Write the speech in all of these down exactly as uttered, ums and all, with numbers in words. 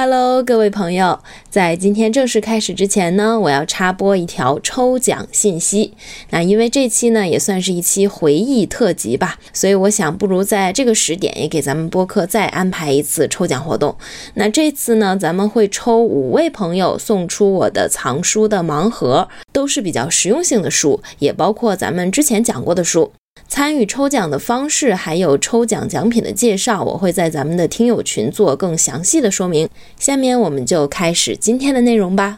Hello， 各位朋友，在今天正式开始之前呢，我要插播一条抽奖信息。那因为这期呢也算是一期回忆特辑吧，所以我想不如在这个时点也给咱们播客再安排一次抽奖活动。那这次呢，咱们会抽五位朋友送出我的藏书的盲盒，都是比较实用性的书，也包括咱们之前讲过的书。参与抽奖的方式还有抽奖奖品的介绍，我会在咱们的听友群做更详细的说明。下面我们就开始今天的内容吧。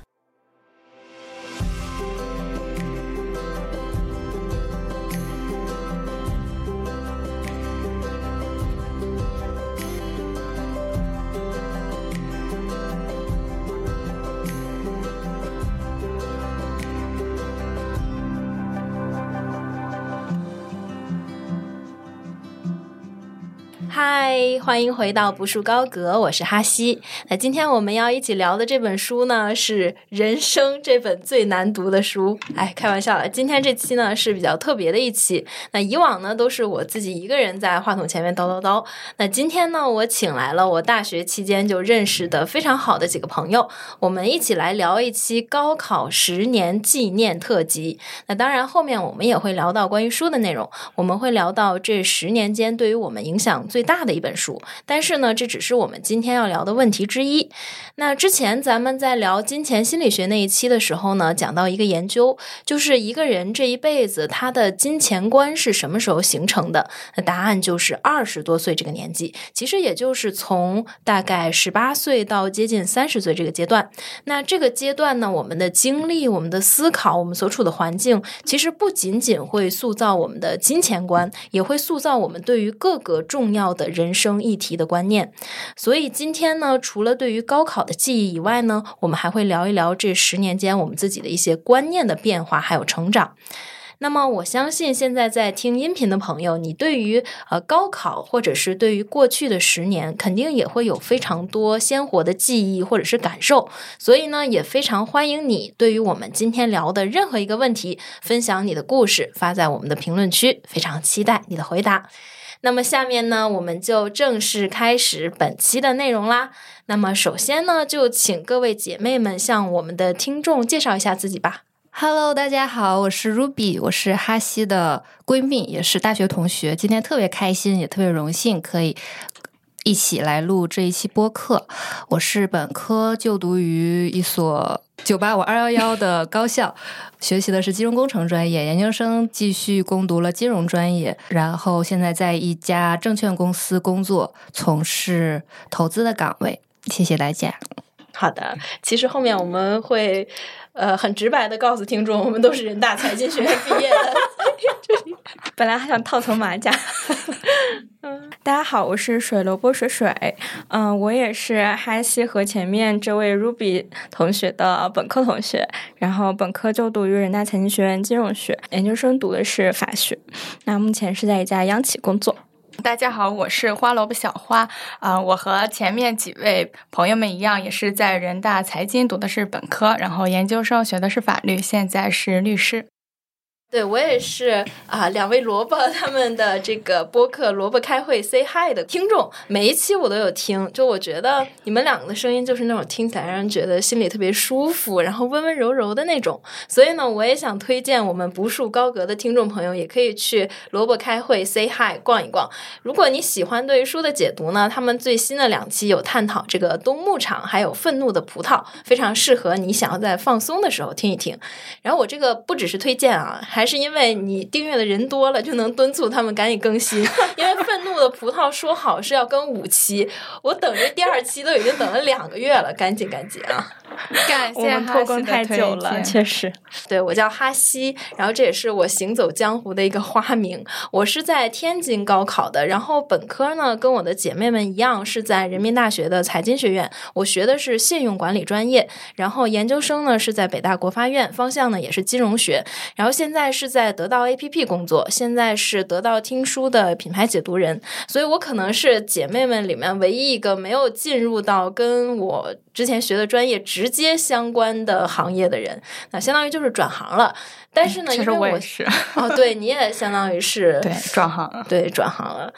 嗨，欢迎回到不树高阁，我是哈希。那今天我们要一起聊的这本书呢，是人生这本最难读的书。哎，开玩笑了，今天这期呢是比较特别的一期。那以往呢都是我自己一个人在话筒前面叨叨叨。那今天呢，我请来了我大学期间就认识的非常好的几个朋友，我们一起来聊一期高考十年纪念特辑。那当然后面我们也会聊到关于书的内容，我们会聊到这十年间对于我们影响最大的一本书，但是呢这只是我们今天要聊的问题之一。那之前咱们在聊金钱心理学那一期的时候呢，讲到一个研究，就是一个人这一辈子他的金钱观是什么时候形成的，那答案就是二十多岁这个年纪，其实也就是从大概十八岁到接近三十岁这个阶段。那这个阶段呢，我们的经历，我们的思考，我们所处的环境，其实不仅仅会塑造我们的金钱观，也会塑造我们对于各个重要的人生议题的观念。所以今天呢，除了对于高考的记忆以外呢，我们还会聊一聊这十年间我们自己的一些观念的变化还有成长。那么我相信现在在听音频的朋友，你对于呃高考或者是对于过去的十年肯定也会有非常多鲜活的记忆或者是感受，所以呢也非常欢迎你对于我们今天聊的任何一个问题分享你的故事，发在我们的评论区，非常期待你的回答。那么下面呢，我们就正式开始本期的内容啦。那么首先呢，就请各位姐妹们向我们的听众介绍一下自己吧。 Hello， 大家好，我是 Ruby， 我是哈希的闺蜜，也是大学同学。今天特别开心，也特别荣幸可以一起来录这一期播客。我是本科就读于一所九八五二一一的高校，学习的是金融工程专业，研究生继续攻读了金融专业，然后现在在一家证券公司工作，从事投资的岗位。谢谢大家。 好的，其实后面我们会呃很直白的告诉听众，我们都是人大财经学院毕业的。 本来还想套层马甲。大家好，我是水萝卜水水，嗯、呃，我也是哈希和前面这位 Ruby 同学的本科同学，然后本科就读于人大财经学院金融学，研究生读的是法学，那目前是在一家央企工作。 大家好，我是花萝卜小花，呃，我和前面几位朋友们一样，也是在人大财经读的是本科，然后研究生学的是法律，现在是律师。 对，我也是啊，两位萝卜他们的这个播客萝卜开会 say hi 的听众，每一期我都有听，就我觉得你们两个的声音就是那种听起来让人觉得心里特别舒服，然后温温柔柔的那种。所以呢，我也想推荐我们不树高阁的听众朋友也可以去萝卜开会 say hi 逛一逛。如果你喜欢对于书的解读呢，他们最新的两期有探讨这个冬牧场还有愤怒的葡萄，非常适合你想要在放松的时候听一听。然后我这个不只是推荐啊，还是因为你订阅的人多了，就能敦促他们赶紧更新。因为愤怒的葡萄说好是要更五期，我等着第二期都已经等了两个月了，赶紧赶紧啊！ 感谢我们拖更太久了，确实。 对，我叫哈希，然后这也是我行走江湖的一个花名。我是在天津高考的，然后本科呢跟我的姐妹们一样是在人民大学的财经学院，我学的是信用管理专业，然后研究生呢是在北大国发院，方向呢也是金融学，然后现在是在得到 A P P 工作，现在是得到听书的品牌解读人，所以我可能是姐妹们里面唯一一个没有进入到跟我之前学的专业直接相关的行业的人，那相当于就是转行了。但是呢，因为我也是哦，对，你也相当于是对转行了， 对转行了。嗯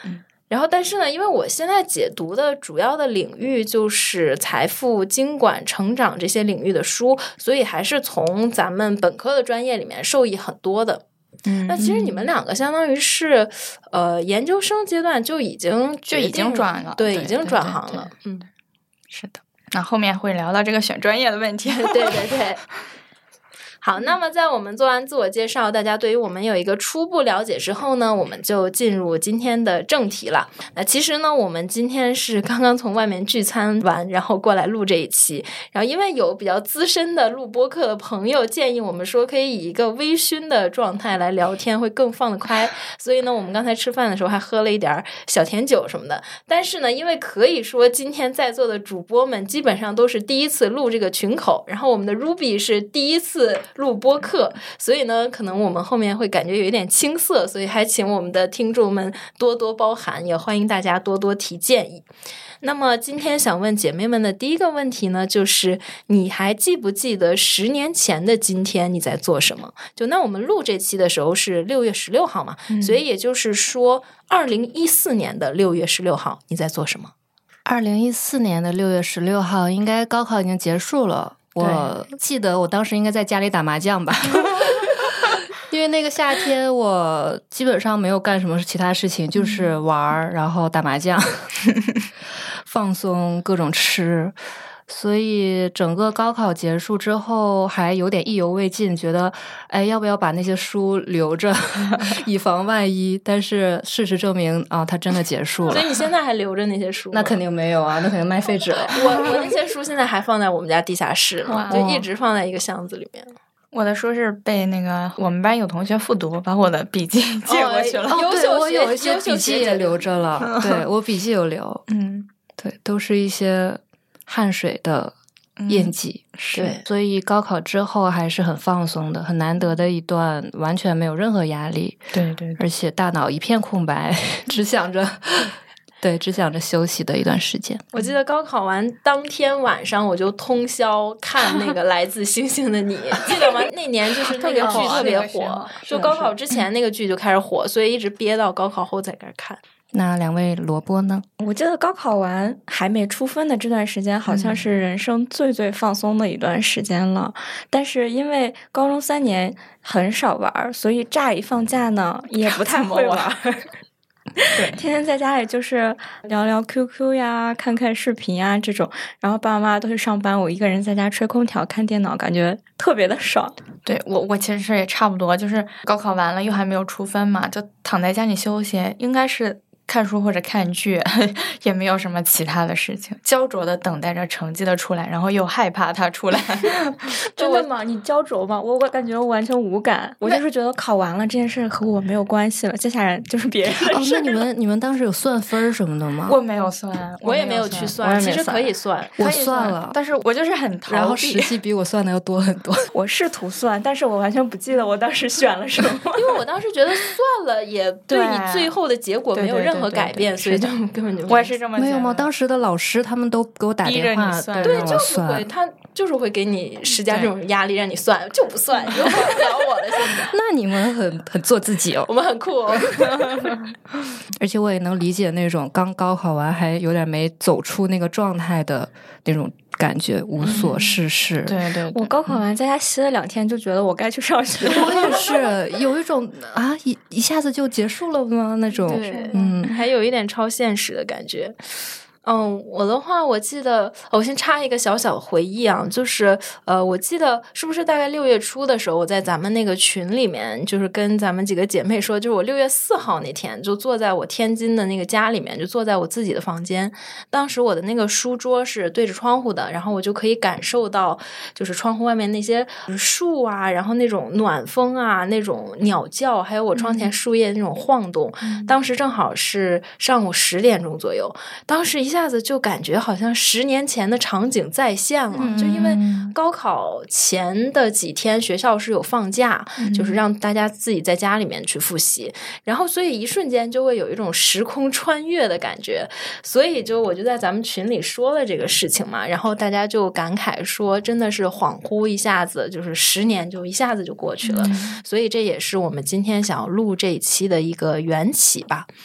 然后，但是呢，因为我现在解读的主要的领域就是财富、经管、成长这些领域的书，所以还是从咱们本科的专业里面受益很多的。 嗯， 那其实你们两个相当于是，呃，研究生阶段就已经就已经转了， 对， 对已经转行了。 对对对嗯， 是的。那后面会聊到这个选专业的问题。 对对对。好，那么在我们做完自我介绍，大家对于我们有一个初步了解之后呢，我们就进入今天的正题了。那其实呢，我们今天是刚刚从外面聚餐完，然后过来录这一期。然后因为有比较资深的录播客的朋友建议我们说，可以以一个微醺的状态来聊天，会更放得开。所以呢，我们刚才吃饭的时候还喝了一点小甜酒什么的。但是呢，因为可以说今天在座的主播们基本上都是第一次录这个群口，然后我们的 Ruby 是第一次录播客，所以呢可能我们后面会感觉有一点青涩，所以还请我们的听众们多多包涵，也欢迎大家多多提建议。那么今天想问姐妹们的第一个问题呢，就是你还记不记得十年前的今天你在做什么？就那我们录这期的时候是六月十六号嘛、嗯、所以也就是说二零一四年的六月十六号你在做什么？ 二零一四年的六月十六号应该高考已经结束了，我记得我当时应该在家里打麻将吧因为那个夏天我基本上没有干什么其他事情，就是玩然后打麻将放松各种吃，所以整个高考结束之后还有点意犹未尽，觉得哎要不要把那些书留着以防万一，但是事实证明啊、哦，它真的结束了。 所以你现在还留着那些书吗？ 那肯定没有啊，那肯定卖废纸了我我那些书现在还放在我们家地下室呢，就一直放在一个箱子里面。 我的书是被那个我们班有同学复读，把我的笔记借过去了。 哦， 哦对，我有一些笔记也留着了。对，我笔记有留。 嗯， 对，都是一些汗水的印记。 嗯、对， 所以高考之后还是很放松的，很难得的一段完全没有任何压力。 对 对, 对， 而且大脑一片空白，只想着。对，只想着休息的一段时间。 我记得高考完当天晚上，我就通宵看那个《来自星星的你》，记得吗？那年就是那个剧特别火，就高考之前那个剧就开始火，所以一直憋到高考后才开始看。 那两位萝卜呢？ 我记得高考完还没出分的这段时间，好像是人生最最放松的一段时间了。嗯、但是因为高中三年很少玩，所以乍一放假呢，也不太会玩。对，天天在家里就是聊聊 Q Q 呀，看看视频呀这种，然后爸爸妈妈都去上班，我一个人在家吹空调看电脑，感觉特别的爽。 对，我我其实也差不多，就是高考完了又还没有出分嘛，就躺在家里休息，应该是看书或者看剧，也没有什么其他的事情，焦灼的等待着成绩的出来，然后又害怕它出来。 真的吗？你焦灼吗？我我感觉我完全无感，我就是觉得考完了这件事和我没有关系了，接下来就是别人的事。 哦，那你们你们当时有算分什么的吗？ 我没有算， 我也没有去算，其实可以算， 我算了， 但是我就是很逃避， 然后实际比我算的要多很多。 我试图算，但是我完全不记得我当时选了什么， 因为我当时觉得算了也对你最后的结果没有任何改变，所以就根本就我也是这么没有吗？当时的老师他们都给我打电话， 对，就是会他就是会给你施加这种压力，让你算，就不算，你就管不了我了。现在， 那你们很很做自己哦， 我们很酷哦。 而且我也能理解那种刚高考完还有点没走出那个状态的那种感觉，无所事事。 嗯、对, 对对， 我高考完在家歇了两天，就觉得我该去上学。 我也是有一种啊，一一下子就结束了吗？那种， 对， 嗯， 还有一点超现实的感觉。嗯，我的话，我记得，我先插一个小小的回忆啊，就是呃，我记得是不是大概六月初的时候，我在咱们那个群里面，就是跟咱们几个姐妹说，就是我六月四号那天就坐在我天津的那个家里面，就坐在我自己的房间。当时我的那个书桌是对着窗户的，然后我就可以感受到，就是窗户外面那些树啊，然后那种暖风啊，那种鸟叫，还有我窗前树叶那种晃动。嗯、当时正好是上午十点钟左右，当时一下。一下子就感觉好像十年前的场景再现了，嗯、就因为高考前的几天学校是有放假，嗯、就是让大家自己在家里面去复习，然后所以一瞬间就会有一种时空穿越的感觉，所以就我就在咱们群里说了这个事情嘛，然后大家就感慨说真的是恍惚一下子，就是十年就一下子就过去了，嗯、所以这也是我们今天想要录这一期的一个缘起吧。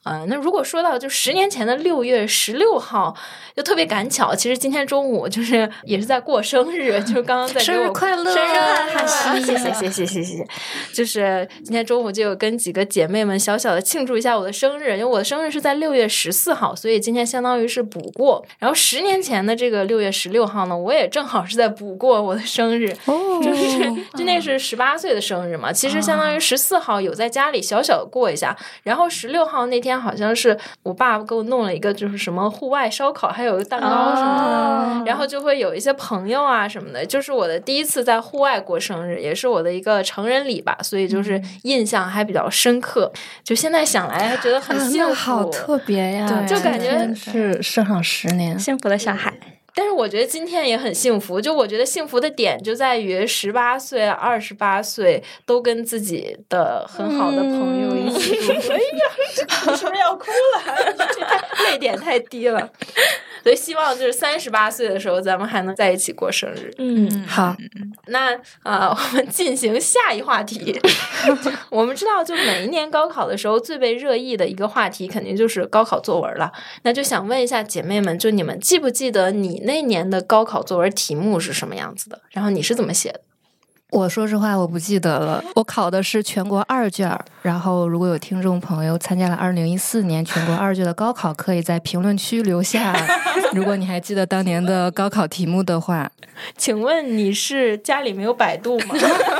啊、呃，那如果说到就十年前的六月十六号，就特别赶巧，其实今天中午就是也是在过生日，就是刚刚在给我生日快乐， 生日快乐，谢谢谢谢谢谢谢谢，就是今天中午就有跟几个姐妹们小小的庆祝一下我的生日，因为我的生日是在六月十四号，所以今天相当于是补过。然后十年前的这个六月十六号呢，我也正好是在补过我的生日，哦，就是就那是十八岁的生日嘛，其实相当于十四号有在家里小小的过一下，然后十六号那天好像是我爸给我弄了一个就是什么户外烧烤，还有一个蛋糕什么的，哦，然后就会有一些朋友啊什么的，就是我的第一次在户外过生日，也是我的一个成人礼吧，所以就是印象还比较深刻，就现在想来还觉得很幸福，啊， 好特别呀， 就感觉是生好十年， 幸福的小孩。 但是我觉得今天也很幸福，就我觉得幸福的点就在于十八岁、二十八岁都跟自己的很好的朋友一起度过。嗯，哎呀，你是不是要哭了？泪点太低了。所以希望就是三十八岁的时候，咱们还能在一起过生日。 嗯，好。 那啊，呃，我们进行下一话题。我们知道，就每一年高考的时候，最被热议的一个话题，肯定就是高考作文了。那就想问一下姐妹们，就你们记不记得你那年的高考作文题目是什么样子的？然后你是怎么写的？ 我说实话，我不记得了。我考的是全国二卷，然后如果有听众朋友参加了二零一四年全国二卷的高考，可以在评论区留下。如果你还记得当年的高考题目的话， 请问你是家里没有百度吗？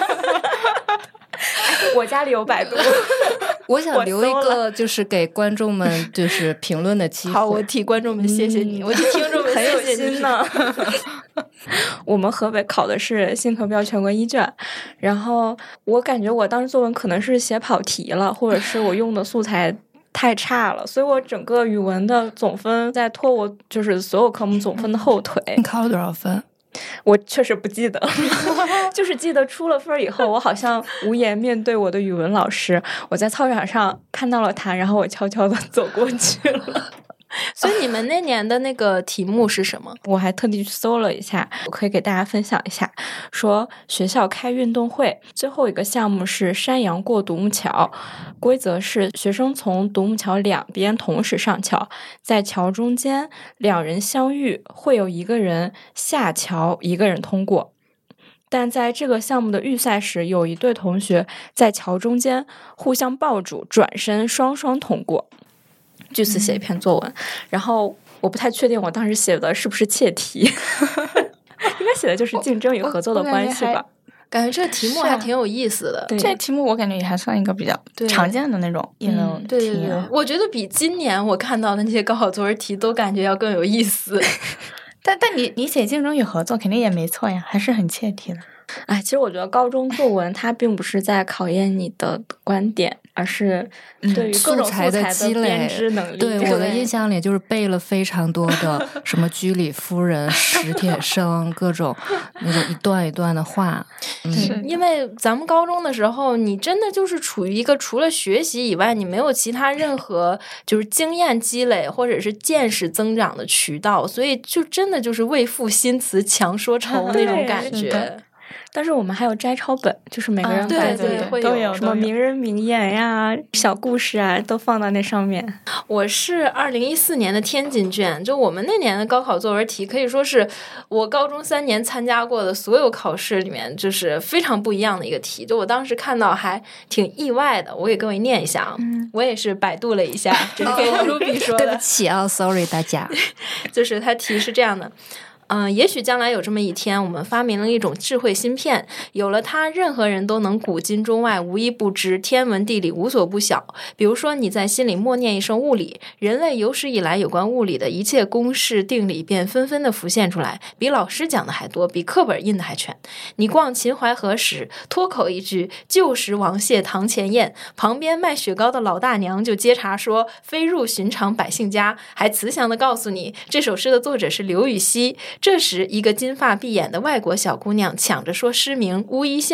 我家里有百度。 我想留一个，就是给观众们就是评论的机会。 好，我替观众们谢谢你，嗯，我替听众们很有心呢。我们河北考的是新课标全国一卷，然后我感觉我当时作文可能是写跑题了，或者是我用的素材太差了，所以我整个语文的总分在拖我就是所有科目总分的后腿。 你考了多少分？ 我确实不记得，就是记得出了分以后，我好像无颜面对我的语文老师。我在操场上看到了他，然后我悄悄的走过去了。 所以你们那年的那个题目是什么？ 我还特地去搜了一下，我可以给大家分享一下。说学校开运动会，最后一个项目是山羊过独木桥，规则是学生从独木桥两边同时上桥，在桥中间两人相遇，会有一个人下桥，一个人通过。但在这个项目的预赛时，有一对同学在桥中间互相抱住，转身双双通过。据此写一篇作文，嗯，然后我不太确定我当时写的是不是切题，应该写的就是竞争与合作的关系吧。 感觉这个题目还挺有意思的， 对，这题目我感觉也还算一个比较常见的那种应用题。 对对对，我觉得比今年我看到的那些高考作文题都感觉要更有意思。 但但你你写竞争与合作肯定也没错呀，还是很切题的。 哎，其实我觉得高中作文它并不是在考验你的观点，而是对于各种素材的编织能力。 对，我的印象里就是背了非常多的什么居里夫人、史铁生各种那种一段一段的话。 嗯，因为咱们高中的时候，你真的就是处于一个除了学习以外，你没有其他任何就是经验积累或者是见识增长的渠道，所以就真的就是为赋新词强说愁那种感觉。 但是我们还有摘抄本，就是每个人对对会有什么名人名言呀、小故事啊，都放到那上面。 我是二零一四年的天津卷，就我们那年的高考作文题，可以说是我高中三年参加过的所有考试里面，就是非常不一样的一个题。就我当时看到还挺意外的，我给各位念一下啊，嗯、我也是百度了一下，这是给 Ruby 说的。 对不起啊 ，sorry 大家， 就是它题是这样的。嗯，也许将来有这么一天，我们发明了一种智慧芯片，有了它，任何人都能古今中外无一不知，天文地理无所不晓。比如说，你在心里默念一声物理，人类有史以来有关物理的一切公式定理便纷纷的浮现出来，比老师讲的还多，比课本印的还全。你逛秦淮河时，脱口一句旧时王谢堂前燕，旁边卖雪糕的老大娘就接茬说飞入寻常百姓家，还慈祥的告诉你这首诗的作者是刘禹锡。这时，一个金发碧眼的外国小姑娘抢着说诗名《乌衣巷》，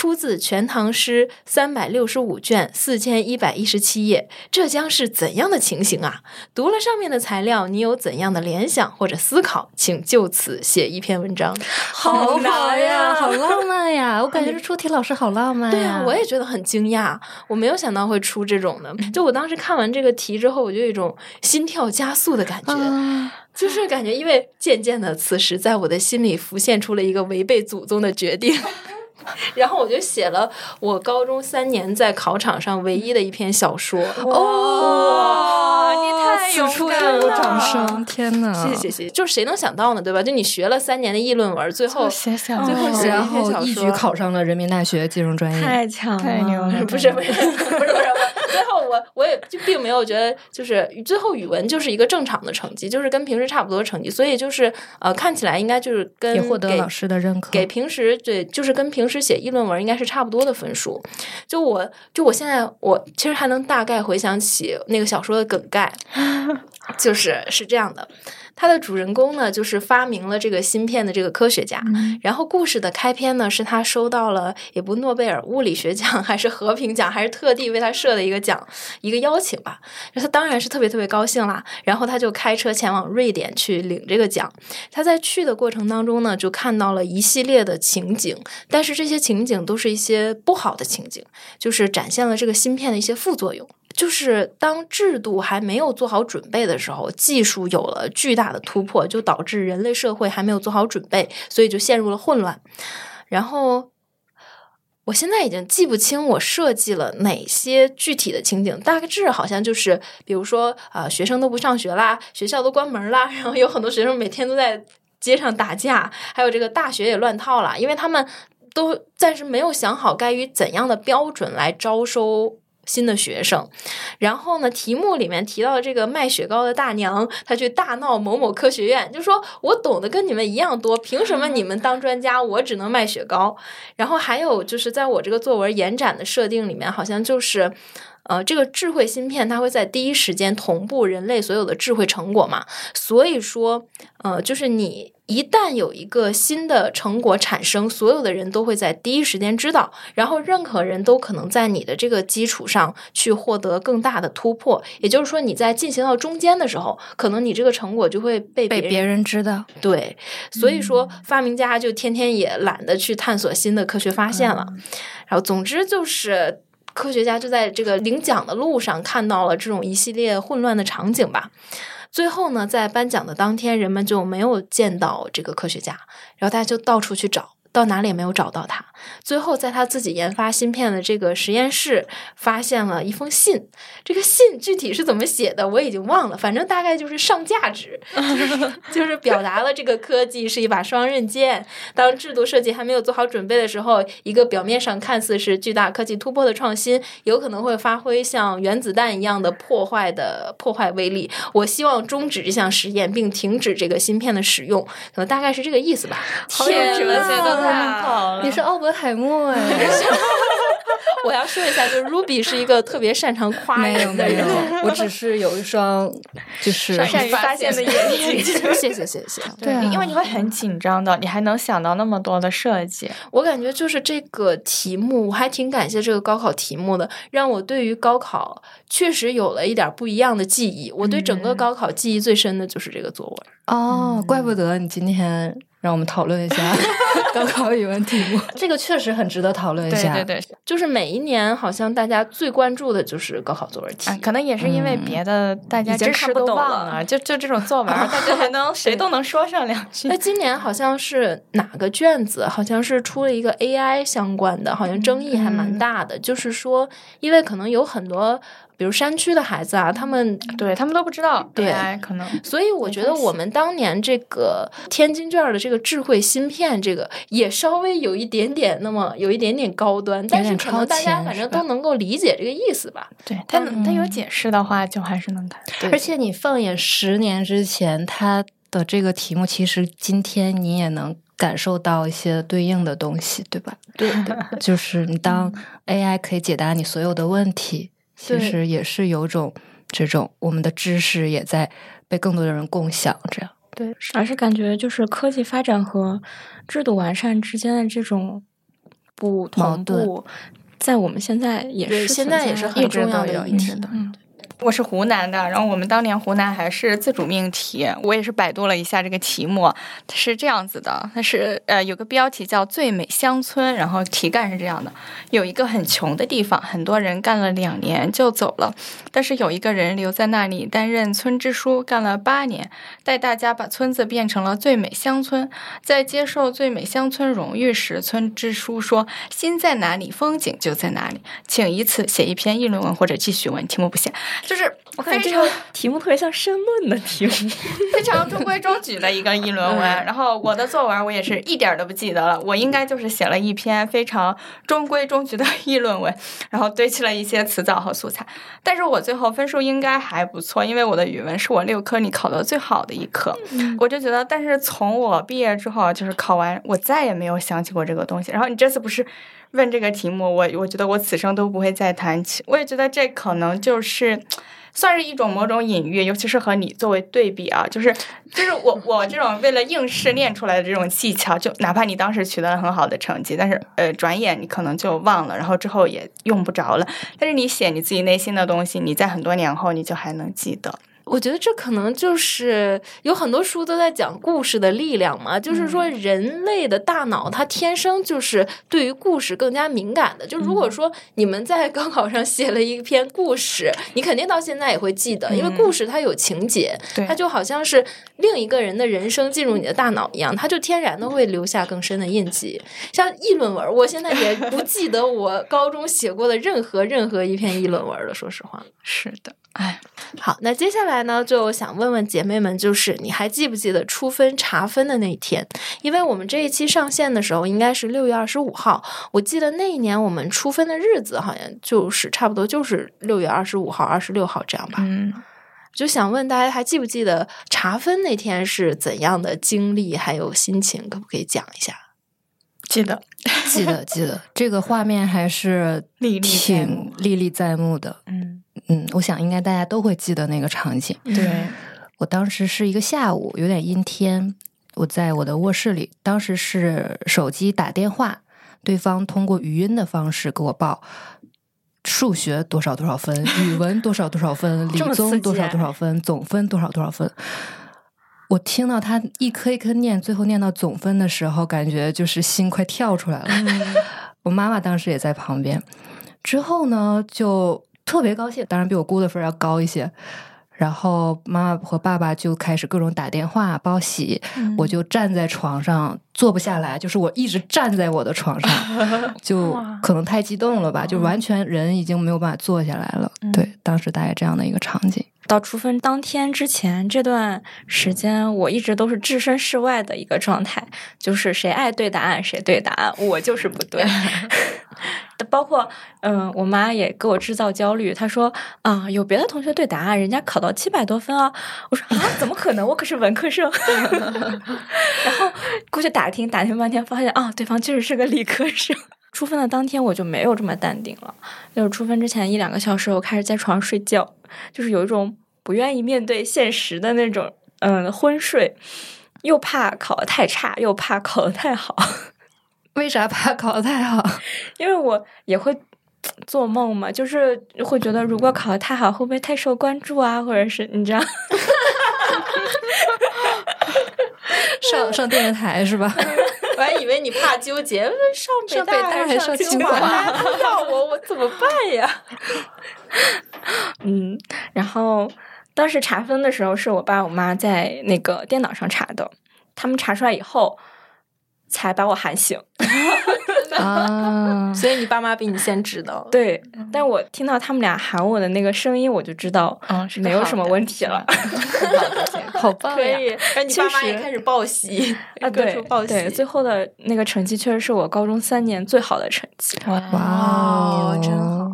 出自《全唐诗》三百六十五卷四千一百一十七页，这将是怎样的情形啊？读了上面的材料，你有怎样的联想或者思考？请就此写一篇文章。 好好呀，好浪漫呀！我感觉这出题老师好浪漫呀。 对啊，我也觉得很惊讶，我没有想到会出这种的。就我当时看完这个题之后，我就有一种心跳加速的感觉。啊，就是感觉，因为渐渐的，此时在我的心里浮现出了一个违背祖宗的决定，然后我就写了我高中三年在考场上唯一的一篇小说。 哦，你太勇敢了！ 掌声！天哪， 谢谢谢谢！就是谁能想到呢，对吧？就你学了三年的议论文，最后写小最后写然了一篇小说， 后一举考上了人民大学金融专业， 太强了， 太牛了！ 不是不是不是不是。最后我我也就并没有觉得，就是最后语文就是一个正常的成绩，就是跟平时差不多的成绩，所以就是呃看起来应该就是跟也获得老师的认可， 给平时对就是跟平时写议论文应该是差不多的分数。就我就我现在我其实还能大概回想起那个小说的梗概，就是是这样的。他的主人公呢，就是发明了这个芯片的这个科学家。嗯、然后故事的开篇呢，是他收到了也不诺贝尔物理学奖，还是和平奖，还是特地为他设的一个奖，一个邀请吧。他当然是特别特别高兴啦。然后他就开车前往瑞典去领这个奖。他在去的过程当中呢，就看到了一系列的情景，但是这些情景都是一些不好的情景，就是展现了这个芯片的一些副作用。就是当制度还没有做好准备的时候，技术有了巨大的突破，就导致人类社会还没有做好准备，所以就陷入了混乱。然后我现在已经记不清我设计了哪些具体的情景，大致好像就是比如说啊、呃，学生都不上学啦，学校都关门啦，然后有很多学生每天都在街上打架，还有这个大学也乱套了，因为他们都暂时没有想好该以怎样的标准来招收新的学生。然后呢，题目里面提到这个卖雪糕的大娘，她去大闹某某科学院，就说我懂得跟你们一样多，凭什么你们当专家，我只能卖雪糕？然后还有就是在我这个作文延展的设定里面，好像就是呃，这个智慧芯片它会在第一时间同步人类所有的智慧成果嘛，所以说呃，就是你一旦有一个新的成果产生，所有的人都会在第一时间知道，然后任何人都可能在你的这个基础上去获得更大的突破。也就是说，你在进行到中间的时候，可能你这个成果就会被别人被别人知道。 对，所以说发明家就天天也懒得去探索新的科学发现了。嗯、然后总之就是科学家就在这个领奖的路上看到了这种一系列混乱的场景吧。最后呢，在颁奖的当天，人们就没有见到这个科学家，然后大家就到处去找，到哪里也没有找到他。最后在他自己研发芯片的这个实验室发现了一封信，这个信具体是怎么写的我已经忘了，反正大概就是上价值，就是就是表达了这个科技是一把双刃剑，当制度设计还没有做好准备的时候，一个表面上看似是巨大科技突破的创新，有可能会发挥像原子弹一样的破坏的破坏威力。我希望终止这项实验并停止这个芯片的使用，可能大概是这个意思吧。 天哪，太好了！ 你是奥本海默哎！ 我要说一下，就是 Ruby 是一个特别擅长夸人的人， 我只是有一双就是善于发现的眼睛。 谢谢谢谢。 对，因为你会很紧张的，你还能想到那么多的设计。 我感觉就是这个题目，我还挺感谢这个高考题目的，让我对于高考确实有了一点不一样的记忆。我对整个高考记忆最深的就是这个作文。 哦，嗯、怪不得你今天让我们讨论一下高考语文题目，这个确实很值得讨论一下。 对对对， 就是每一年好像大家最关注的就是高考作文题， 啊、可能也是因为别的大家知识都忘了，嗯、就就这种作文，大家还能谁都能说上两句。 那今年好像是哪个卷子，好像是出了一个 A I 相关的，好像争议还蛮大的，嗯、就是说，因为可能有很多。比如山区的孩子啊，他们对他们都不知道， 对， 可能， 所以我觉得我们当年这个天津卷的这个智慧芯片，这个也稍微有一点点，那么有一点点高端，但是可能大家反正都能够理解这个意思吧。 对，他嗯、他有解释的话，就还是能看。 而且你放眼十年之前，他的这个题目，其实今天你也能感受到一些对应的东西，对吧？ 对对， 就是你当 A I 可以解答你所有的问题。其实也是有种这种我们的知识也在被更多的人共享，这样对，而是感觉就是科技发展和制度完善之间的这种不同步，在我们现在也是现在也是很重要的一题的。嗯，我是湖南的，然后我们当年湖南还是自主命题，我也是百度了一下这个题目，它是这样子的，它是呃有个标题叫最美乡村，然后题干是这样的：有一个很穷的地方，很多人干了两年就走了，但是有一个人留在那里担任村支书，干了八年，带大家把村子变成了最美乡村。在接受最美乡村荣誉时，村支书说：心在哪里，风景就在哪里，请以此写一篇议论文或者记叙文，题目不写。就是我感觉这个题目特别像申论的题目， 非常中规中矩的一个议论文。然后我的作文我也是一点都不记得了，我应该就是写了一篇非常中规中矩的议论文，然后堆砌了一些词藻和素材。但是我最后分数应该还不错，因为我的语文是我六科里考得最好的一科。嗯、我就觉得，但是从我毕业之后，就是考完，我再也没有想起过这个东西。然后你这次不是问这个题目，我我觉得我此生都不会再谈起。我也觉得这可能就是算是一种某种隐喻，尤其是和你作为对比啊，就是就是我我这种为了应试练出来的这种技巧，就哪怕你当时取得了很好的成绩，但是呃转眼你可能就忘了，然后之后也用不着了。但是你写你自己内心的东西，你在很多年后你就还能记得。 我觉得这可能就是有很多书都在讲故事的力量嘛，就是说人类的大脑它天生就是对于故事更加敏感的。就如果说你们在高考上写了一篇故事，你肯定到现在也会记得，因为故事它有情节，它就好像是另一个人的人生进入你的大脑一样，它就天然的会留下更深的印记。像议论文，我现在也不记得我高中写过的任何任何一篇议论文了，说实话。 是的，哎， 好，那接下来呢，就想问问姐妹们，就是你还记不记得出分查分的那一天？因为我们这一期上线的时候应该是六月二十五号，我记得那一年我们出分的日子好像就是差不多就是六月二十五号、二十六号这样吧。 嗯， 就想问大家还记不记得查分那天是怎样的经历还有心情，可不可以讲一下？ 记得， 记得，记得，这个画面还是挺历历在目的。 嗯嗯，我想应该大家都会记得那个场景。 对， 我当时是一个下午，有点阴天，我在我的卧室里，当时是手机打电话，对方通过语音的方式给我报数学多少多少分，语文多少多少分，理综多少多少分，总分多少多少分。我听到他一颗一颗念，最后念到总分的时候，感觉就是心快跳出来了。嗯、我妈妈当时也在旁边，之后呢就特别高兴，当然比我估的分要高一些。然后妈妈和爸爸就开始各种打电话报喜，嗯、我就站在床上坐不下来，就是我一直站在我的床上，就可能太激动了吧，就完全人已经没有办法坐下来了。嗯、对，当时大概这样的一个场景。 到出分当天之前这段时间，我一直都是置身事外的一个状态，就是谁爱对答案谁对答案，我就是不对。包括嗯，我妈也给我制造焦虑，她说啊、呃，有别的同学对答案，人家考到七百多分啊。我说啊，怎么可能？我可是文科生。然后过去打听打听半天，发现啊，对方确实是个理科生。出分的当天我就没有这么淡定了，就是出分之前一两个小时，我开始在床上睡觉，就是有一种不愿意面对现实的那种嗯昏睡，又怕考得太差，又怕考得太好。 为啥怕考得太好？ 因为我也会做梦嘛，就是会觉得如果考得太好，会不会太受关注啊，或者是你知道。 上上电视台是吧？ 我还以为你怕纠结，上北大还是上清华，要我我怎么办呀？ 嗯，然后当时查分的时候，是我爸我妈在那个电脑上查的，他们查出来以后才把我喊醒。 啊， 所以你爸妈比你先知道。 对，但我听到他们俩喊我的那个声音，我就知道嗯没有什么问题了。 好棒呀！ 可以，然后你爸妈也开始报喜啊，对， 报喜。 对，最后的那个成绩确实是我高中三年最好的成绩。 哇哦， 真好！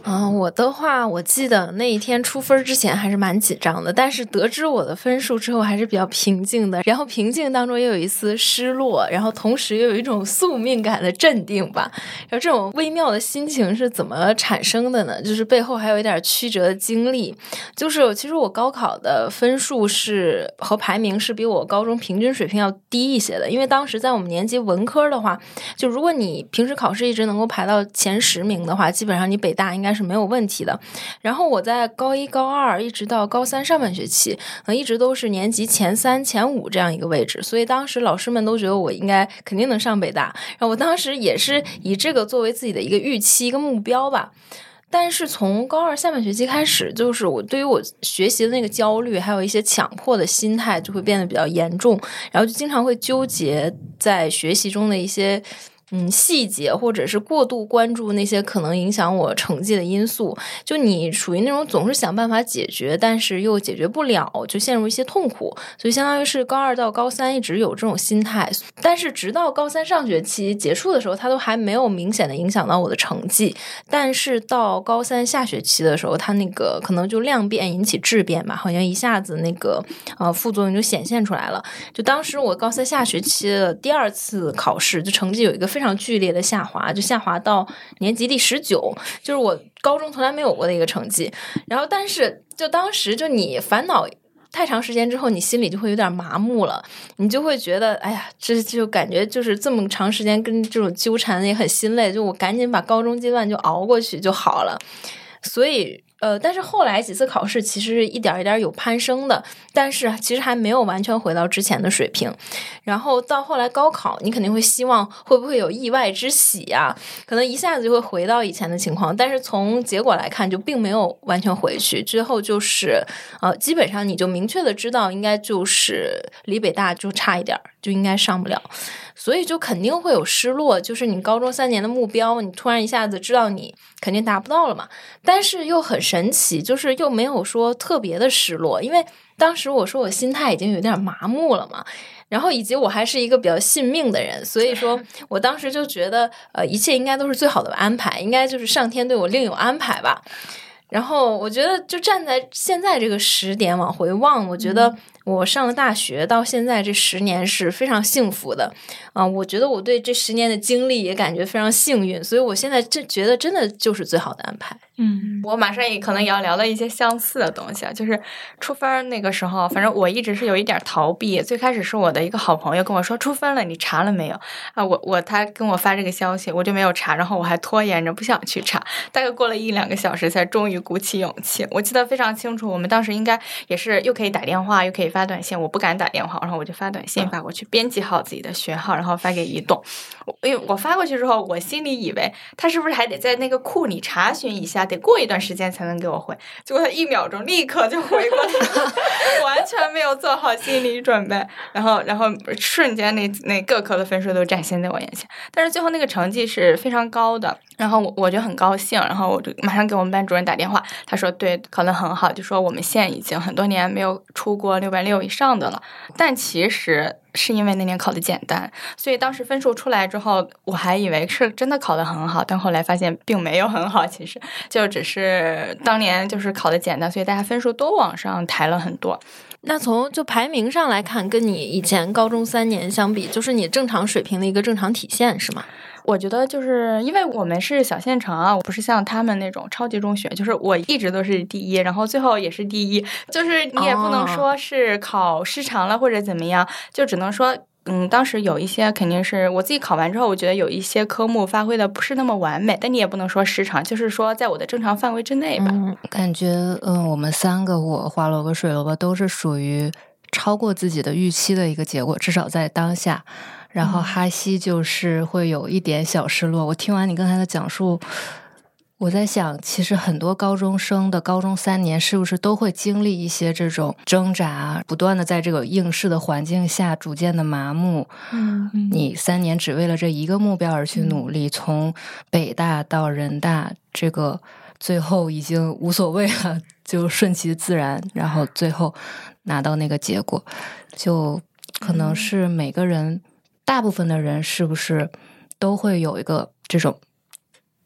啊、呃，我的话，我记得那一天出分之前还是蛮紧张的，但是得知我的分数之后还是比较平静的。然后平静当中也有一丝失落，然后同时又有一种宿命感的镇定吧。然后这种微妙的心情是怎么产生的呢？就是背后还有一点曲折的经历。就是其实我高考的分数是和排名是比我高中平均水平要低一些的，因为当时在我们年级文科的话，就如果你平时考试一直能够排到前十名的话，基本上你北大应该是没有问题的。然后我在高一高二一直到高三上半学期一直都是年级前三前五这样一个位置，所以当时老师们都觉得我应该肯定能上北大，然后我当时也是以这个作为自己的一个预期一个目标吧。但是从高二下半学期开始，就是我对于我学习的那个焦虑还有一些强迫的心态就会变得比较严重，然后就经常会纠结在学习中的一些嗯，细节，或者是过度关注那些可能影响我成绩的因素，就你属于那种总是想办法解决，但是又解决不了，就陷入一些痛苦。所以相当于是高二到高三一直有这种心态，但是直到高三上学期结束的时候，它都还没有明显的影响到我的成绩。但是到高三下学期的时候，它那个可能就量变引起质变吧，好像一下子那个呃副作用就显现出来了。就当时我高三下学期的第二次考试，就成绩有一个非常剧烈的下滑，就下滑到年级第十九，就是我高中从来没有过的一个成绩。然后但是就当时就你烦恼太长时间之后，你心里就会有点麻木了，你就会觉得哎呀，这就感觉就是这么长时间跟这种纠缠也很心累，就我赶紧把高中阶段就熬过去就好了。所以呃，但是后来几次考试其实一点一点有攀升的，但是其实还没有完全回到之前的水平。然后到后来高考，你肯定会希望会不会有意外之喜啊，可能一下子就会回到以前的情况，但是从结果来看就并没有完全回去。之后就是呃，基本上你就明确的知道应该就是离北大就差一点，就应该上不了，所以就肯定会有失落，就是你高中三年的目标，你突然一下子知道你肯定达不到了嘛，但是又很神奇，就是又没有说特别的失落，因为当时我说我心态已经有点麻木了嘛，然后以及我还是一个比较信命的人，所以说我当时就觉得呃，一切应该都是最好的安排，应该就是上天对我另有安排吧。然后我觉得就站在现在这个时点往回望，我觉得我上了大学到现在这十年是非常幸福的啊、呃！我觉得我对这十年的经历也感觉非常幸运，所以我现在真觉得真的就是最好的安排。 嗯，我马上也可能也要聊到一些相似的东西啊，就是出分那个时候，反正我一直是有一点逃避。最开始是我的一个好朋友跟我说出分了，你查了没有啊？我我他跟我发这个消息，我就没有查，然后我还拖延着不想去查，大概过了一两个小时才终于鼓起勇气。我记得非常清楚，我们当时应该也是又可以打电话又可以发短信，我不敢打电话，然后我就发短信发过去，编辑好自己的学号，然后发给移动。因为我发过去之后，我心里以为他是不是还得在那个库里查询一下，得过一段时间才能给我回，结果他一秒钟立刻就回过来了，完全没有做好心理准备，然后然后瞬间那那各科的分数都展现在我眼前，但是最后那个成绩是非常高的，然后我我就很高兴，然后我就马上给我们班主任打电话，他说对，考得很好，就说我们县已经很多年没有出过六百六以上的了，但其实是因为那年考的简单，所以当时分数出来之后，我还以为是真的考得很好，但后来发现并没有很好，其实就只是当年就是考的简单，所以大家分数都往上抬了很多。 那从就排名上来看，跟你以前高中三年相比，就是你正常水平的一个正常体现，是吗？ 我觉得就是因为我们是小县城啊，我不是像他们那种超级中学，就是我一直都是第一，然后最后也是第一，就是你也不能说是考失常了或者怎么样，就只能说嗯，当时有一些肯定是我自己考完之后，我觉得有一些科目发挥的不是那么完美，但你也不能说失常，就是说在我的正常范围之内吧。 嗯，感觉嗯，我们三个我花萝卜水萝卜都是属于超过自己的预期的一个结果，至少在当下。然后哈西就是会有一点小失落。我听完你刚才的讲述，我在想，其实很多高中生的高中三年是不是都会经历一些这种挣扎，不断的在这个应试的环境下逐渐的麻木。 嗯， 你三年只为了这一个目标而去努力，嗯、从北大到人大，这个最后已经无所谓了，就顺其自然，然后最后拿到那个结果，就可能是每个人。大部分的人是不是都会有一个这种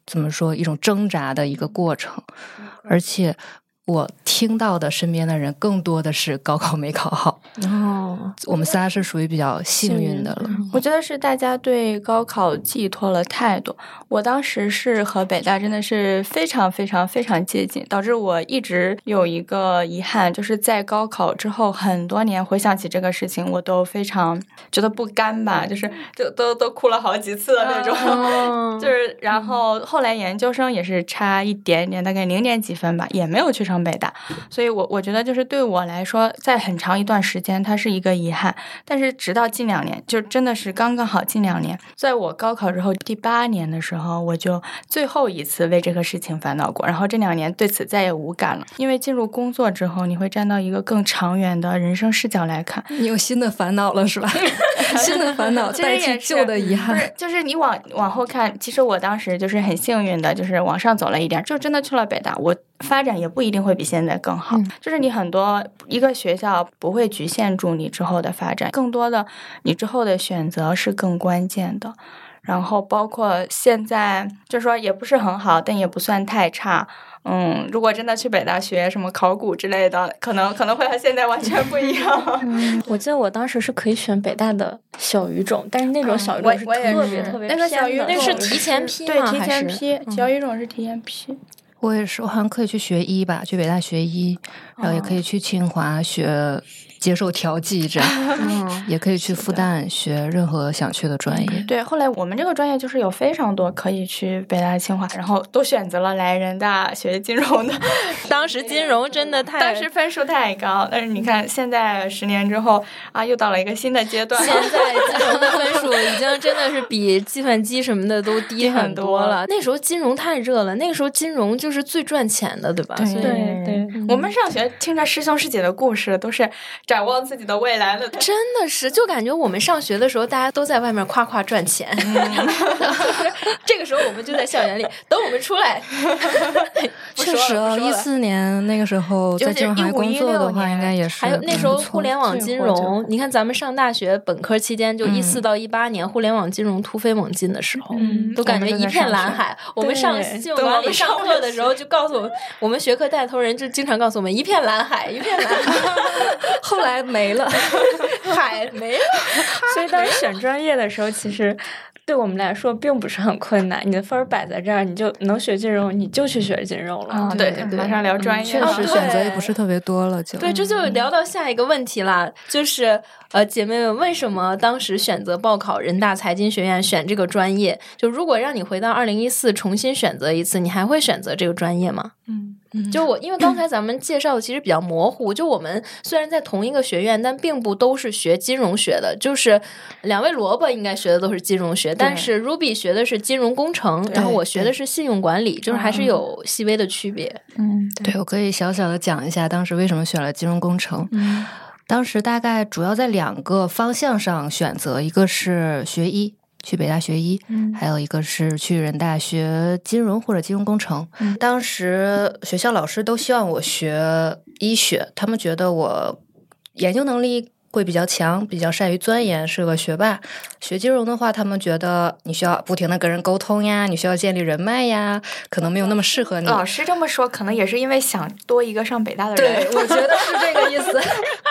怎么说一种挣扎的一个过程，而且我听到的身边的人更多的是高考没考好。 哦， 我们仨是属于比较幸运的了。 我觉得是大家对高考寄托了太多。我当时是和北大真的是非常非常非常接近，导致我一直有一个遗憾，就是在高考之后很多年回想起这个事情，我都非常觉得不甘吧，就是就都都哭了好几次的那种。 哦、 就是然后后来研究生也是差一点点，大概零点几分吧，也没有去上北大，所以我我觉得就是对我来说，在很长一段时间它是一个遗憾。但是直到近两年，就真的是刚刚好近两年，在我高考之后第八年的时候，我就最后一次为这个事情烦恼过，然后这两年对此再也无感了。因为进入工作之后，你会站到一个更长远的人生视角来看， 你有新的烦恼了是吧？新的烦恼代替旧的遗憾。 不是，就是你往往后看，其实我当时就是很幸运的，就是往上走了一点，就真的去了北大，我发展也不一定会比现在更好。嗯、就是你很多一个学校不会局限住你之后的发展，更多的你之后的选择是更关键的。然后包括现在就是说也不是很好，但也不算太差。嗯，如果真的去北大学什么考古之类的，可能可能会和现在完全不一样。 嗯，我记得我当时是可以选北大的小语种，但是那种小语种是特别特别那个小语种那是提前批吗？ 对，提前批，小语种是提前批。 我也是，我好像可以去学医吧，去北大学医，然后也可以去清华学接受调剂这样，嗯、也可以去复旦学任何想去的专业。 对，后来我们这个专业就是有非常多可以去北大、清华，然后都选择了来人大学金融的。 当时金融真的太， 当时分数太高，但是你看现在十年之后啊，又到了一个新的阶段。 现在金融的分数已经真的是比计算机什么的都低很多了。那时候金融太热了，那个时候金融就是最赚钱的，对吧？ 对所以对对、嗯，我们上学听着师兄师姐的故事，都是展望自己的未来了。 真的是，就感觉我们上学的时候，大家都在外面夸夸赚钱，嗯、这个时候我们就在校园里等我们出来。 确实哦，一四年那个时候在金融行业工作的话，应该也是。 还有那时候互联网金融，你看咱们上大学本科期间，就一四到一八年，互联网金融突飞猛进的时候，嗯、都感觉一片蓝海。我们上金融管理上课的时候，就告诉我们，我们学科带头人就经常告诉我们，一片蓝海，一片蓝海。 后来没了， 海没了。 所以当时选专业的时候，其实对我们来说并不是很困难。你的分儿摆在这儿，你就能学金融，你就去学金融了。 哦、对，对，马上聊专业， 确实选择也不是特别多了，就对，这就聊到下一个问题了，就是呃，姐妹们，为什么当时选择报考人大财经学院选这个专业？就如果让你回到二零一四重新选择一次，你还会选择这个专业吗？ 嗯。 就我，因为刚才咱们介绍的其实比较模糊，就我们虽然在同一个学院，但并不都是学金融学的。就是两位萝卜应该学的都是金融学，但是 Ruby 学的是金融工程，然后我学的是信用管理，就是还是有细微的区别。 嗯，对，我可以小小的讲一下当时为什么选了金融工程。嗯，当时大概主要在两个方向上选择，一个是学医。去北大学医、嗯、还有一个是去人大学金融或者金融工程、嗯、当时学校老师都希望我学医学，他们觉得我研究能力会比较强，比较善于钻研，是个学霸。学金融的话，他们觉得你需要不停的跟人沟通呀，你需要建立人脉呀，可能没有那么适合你。 老师这么说可能也是因为想多一个上北大的人。对，我觉得是这个意思。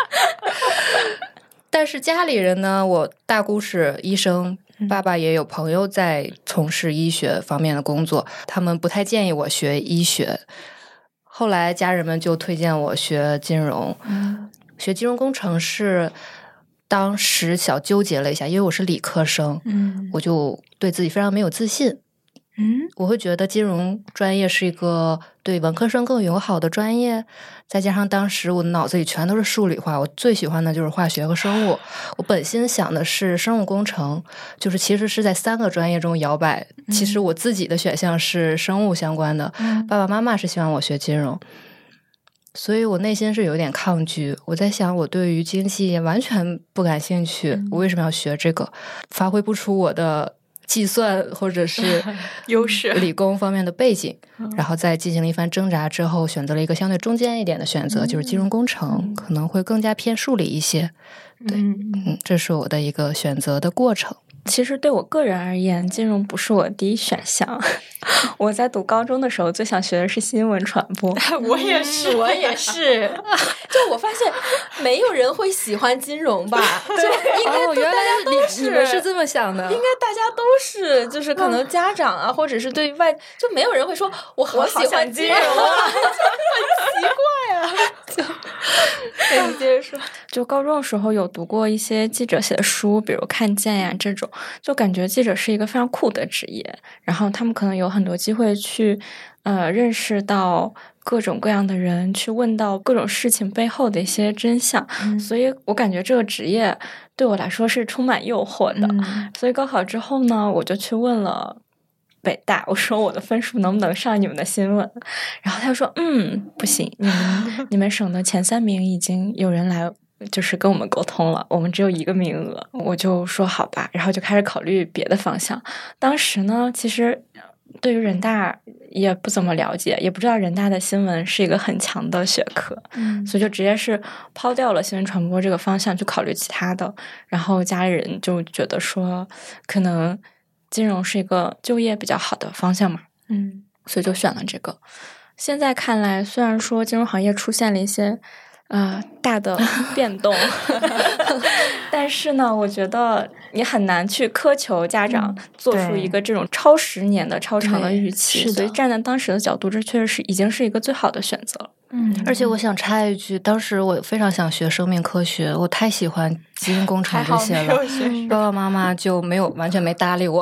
但是家里人呢，我大姑是医生，爸爸也有朋友在从事医学方面的工作，他们不太建议我学医学。后来家人们就推荐我学金融、嗯、学金融工程是当时小纠结了一下，因为我是理科生、嗯、我就对自己非常没有自信。嗯，我会觉得金融专业是一个对文科生更友好的专业，再加上当时我的脑子里全都是数理化，我最喜欢的就是化学和生物。我本心想的是生物工程，就是其实是在三个专业中摇摆。嗯、其实我自己的选项是生物相关的，嗯、爸爸妈妈是希望我学金融，所以我内心是有点抗拒。我在想，我对于经济完全不感兴趣，嗯、我为什么要学这个？发挥不出我的计算或者是优势理工方面的背景，然后在进行了一番挣扎之后，选择了一个相对中间一点的选择，嗯、就是金融工程，嗯、可能会更加偏数理一些。对，嗯，这是我的一个选择的过程。 其实对我个人而言，金融不是我第一选项。我在读高中的时候，最想学的是新闻传播。 我也是， 我也是。就我发现，没有人会喜欢金融吧？就应该哦，原来大家都是、 你你们是这么想的， 应该大家都是，就是可能家长啊，或者是对外，就没有人会说我好喜欢金融啊，就很奇怪啊。就，对，你接着说。 就高中的时候有读过一些记者写的书，比如《看见》呀这种，就感觉记者是一个非常酷的职业，然后他们可能有很多机会去呃认识到各种各样的人，去问到各种事情背后的一些真相、嗯、所以我感觉这个职业对我来说是充满诱惑的、嗯、所以高考之后呢，我就去问了北大，我说我的分数能不能上你们的新闻，然后他就说嗯不行，你们你们省的前三名已经有人来就是跟我们沟通了，我们只有一个名额。我就说好吧，然后就开始考虑别的方向。当时呢，其实对于人大也不怎么了解，也不知道人大的新闻是一个很强的学科，嗯，所以就直接是抛掉了新闻传播这个方向去考虑其他的。然后家里人就觉得说可能金融是一个就业比较好的方向嘛，嗯，所以就选了这个。现在看来，虽然说金融行业出现了一些呃，大的变动，但是呢，我觉得你很难去苛求家长做出一个这种超十年的超长的预期，所以站在当时的角度，这确实是已经是一个最好的选择了。 嗯，而且我想插一句，当时我非常想学生命科学，我太喜欢基因工程这些了，爸爸妈妈就没有完全没搭理我。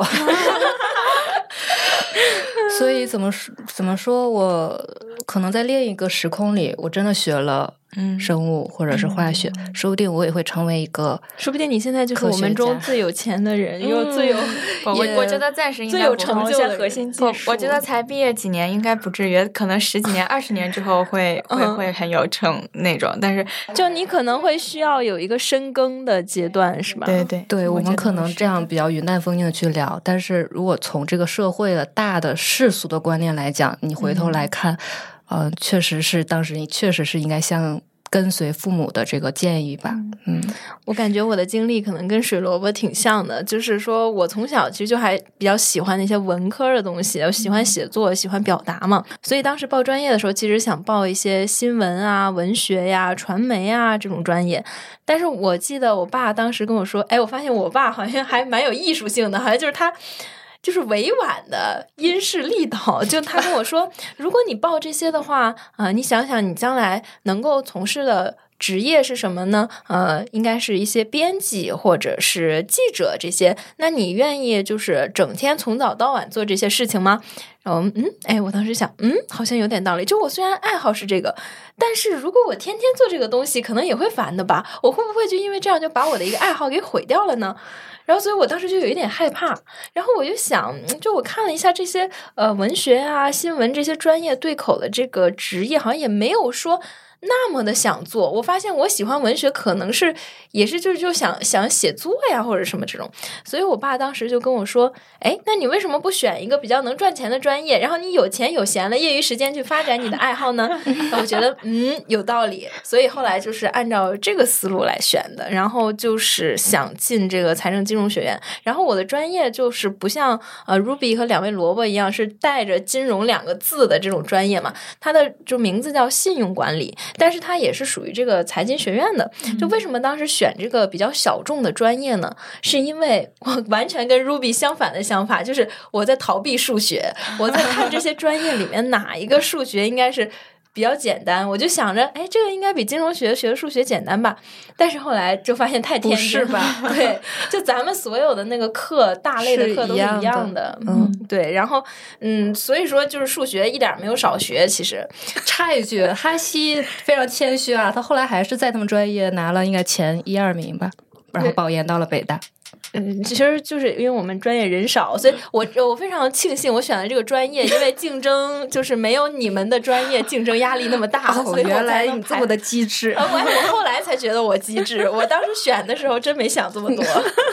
所以怎么说怎么说我可能在另一个时空里我真的学了生物或者是化学、嗯、说不定我也会成为一个， 说不定你现在就是我们中最有钱的人，又、嗯、最有我我觉得暂时应该最有成就的核心技术。 我觉得才毕业几年应该不至于，可能十几年二十年之后会会会很有成那种，但是就你可能会需要有一个深耕的阶段，是吧？ 对对对，我们可能这样比较云淡风轻的去聊，但是如果从这个社会的大的世俗的观念来讲，你回头来看、嗯、呃，确实是当时你确实是应该像跟随父母的这个建议吧。嗯， 我感觉我的经历可能跟水萝卜挺像的，就是说我从小其实就还比较喜欢那些文科的东西，我喜欢写作，喜欢表达嘛，所以当时报专业的时候其实想报一些新闻啊、文学呀、传媒啊这种专业。但是我记得我爸当时跟我说，哎，我发现我爸好像还蛮有艺术性的，好像就是他就是委婉的因势利导，就他跟我说如果你报这些的话啊、呃，你想想你将来能够从事的职业是什么呢？呃，应该是一些编辑或者是记者这些，那你愿意就是整天从早到晚做这些事情吗？然后嗯，哎，我当时想嗯，好像有点道理，就我虽然爱好是这个，但是如果我天天做这个东西可能也会烦的吧，我会不会就因为这样就把我的一个爱好给毁掉了呢？然后所以我当时就有一点害怕，然后我就想，就我看了一下这些呃文学啊新闻这些专业对口的这个职业好像也没有说那么的想做。我发现我喜欢文学可能是也是就是就想想写作呀或者什么这种，所以我爸当时就跟我说，哎，那你为什么不选一个比较能赚钱的专业，然后你有钱有闲了业余时间去发展你的爱好呢？我觉得嗯有道理，所以后来就是按照这个思路来选的，然后就是想进这个财政金融学院，然后我的专业就是不像呃 Ruby 和两位萝卜一样是带着金融两个字的这种专业嘛，它的就名字叫信用管理，但是它也是属于这个财经学院的。就为什么当时选这个比较小众的专业呢？是因为我完全跟 Ruby 相反的想法，就是我在逃避数学，我在看这些专业里面哪一个数学应该是比较简单，我就想着哎，这个应该比金融学学的数学简单吧，但是后来就发现太天真是吧？ 对，就咱们所有的那个课大类的课都是一样的，嗯，对，然后嗯，所以说就是数学一点没有少学。其实插一句，哈希非常谦虚啊，他后来还是在他们专业拿了应该前一二名吧，然后保研到了北大。 嗯，其实就是因为我们专业人少，所以我我非常庆幸我选了这个专业，因为竞争就是没有你们的专业竞争压力那么大， 哦、 所以原来你这么的机智。 我我后来才觉得我机智，我当时选的时候真没想这么多。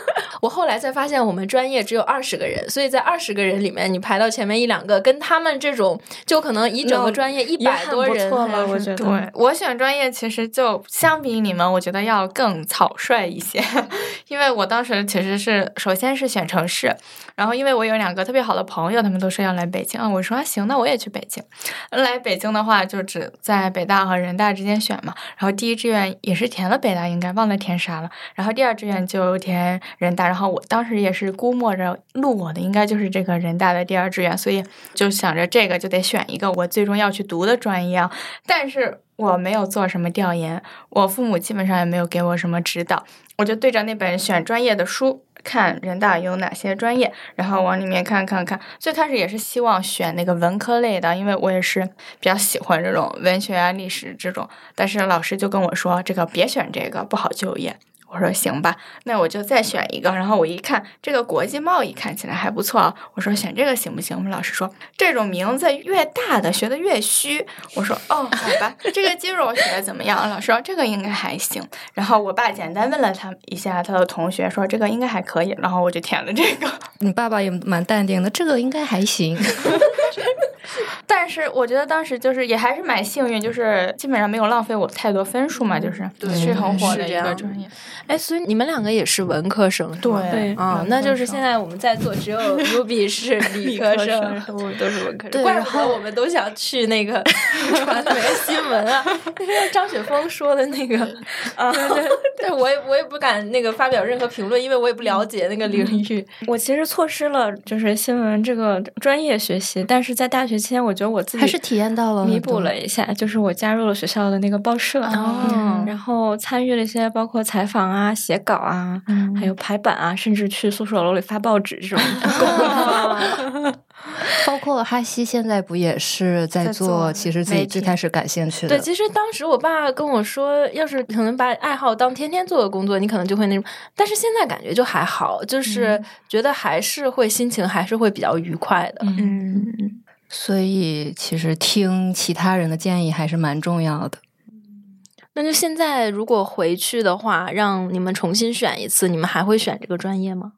我后来才发现我们专业只有二十个人，所以在二十个人里面你排到前面一两个，跟他们这种就可能一整个专业一百多人了，我觉得。 对，我选专业其实就相比你们我觉得要更草率一些，因为我当时其实是首先是选城市，然后因为我有两个特别好的朋友，他们都说要来北京，我说行，那我也去北京。来北京的话就只在北大和人大之间选嘛，然后第一志愿也是填了北大，应该忘了填啥了，然后第二志愿就填人大，然后我当时也是估摸着录我的应该就是这个人大的第二志愿，所以就想着这个就得选一个我最终要去读的专业，但是我没有做什么调研，我父母基本上也没有给我什么指导，我就对着那本选专业的书看人大有哪些专业，然后往里面看看看。最开始也是希望选那个文科类的，因为我也是比较喜欢这种文学啊、历史这种，但是老师就跟我说这个别选这个，不好就业。我说行吧，那我就再选一个。然后我一看这个国际贸易看起来还不错啊，我说选这个行不行？我们老师说这种名字越大的学的越虚。我说哦，好吧。这个金融学的怎么样？老师说这个应该还行。然后我爸简单问了他一下他的同学，说这个应该还可以。然后我就填了这个。 你爸爸也蛮淡定的，这个应该还行。 但是我觉得当时就是也还是蛮幸运，就是基本上没有浪费我太多分数嘛，就是去很火的一个专业。 哎，所以你们两个也是文科生， 对对啊、哦，那就是现在我们在座只有 Ruby 是理科生， 我们都是文科生。 对，怪不得我们都想去那个传媒新闻啊，那个张雪峰说的那个啊，对对对，我也我也不敢那个发表任何评论，因为我也不了解那个领域。 我其实错失了就是新闻这个专业学习，但是在大学期间，我觉得我自己还是体验到了弥补了一下，就是我加入了学校的那个报社， 哦、 然后参与了一些包括采访啊、写稿啊， 嗯、 还有排版啊，甚至去宿舍楼里发报纸这种功能。 包括哈西现在不也是在做其实自己最开始感兴趣的？ 对，其实当时我爸跟我说，要是可能把爱好当天天做的工作，你可能就会那种。但是现在感觉就还好，就是觉得还是会心情还是会比较愉快的。 嗯， 所以其实听其他人的建议还是蛮重要的。 那就现在如果回去的话，让你们重新选一次，你们还会选这个专业吗？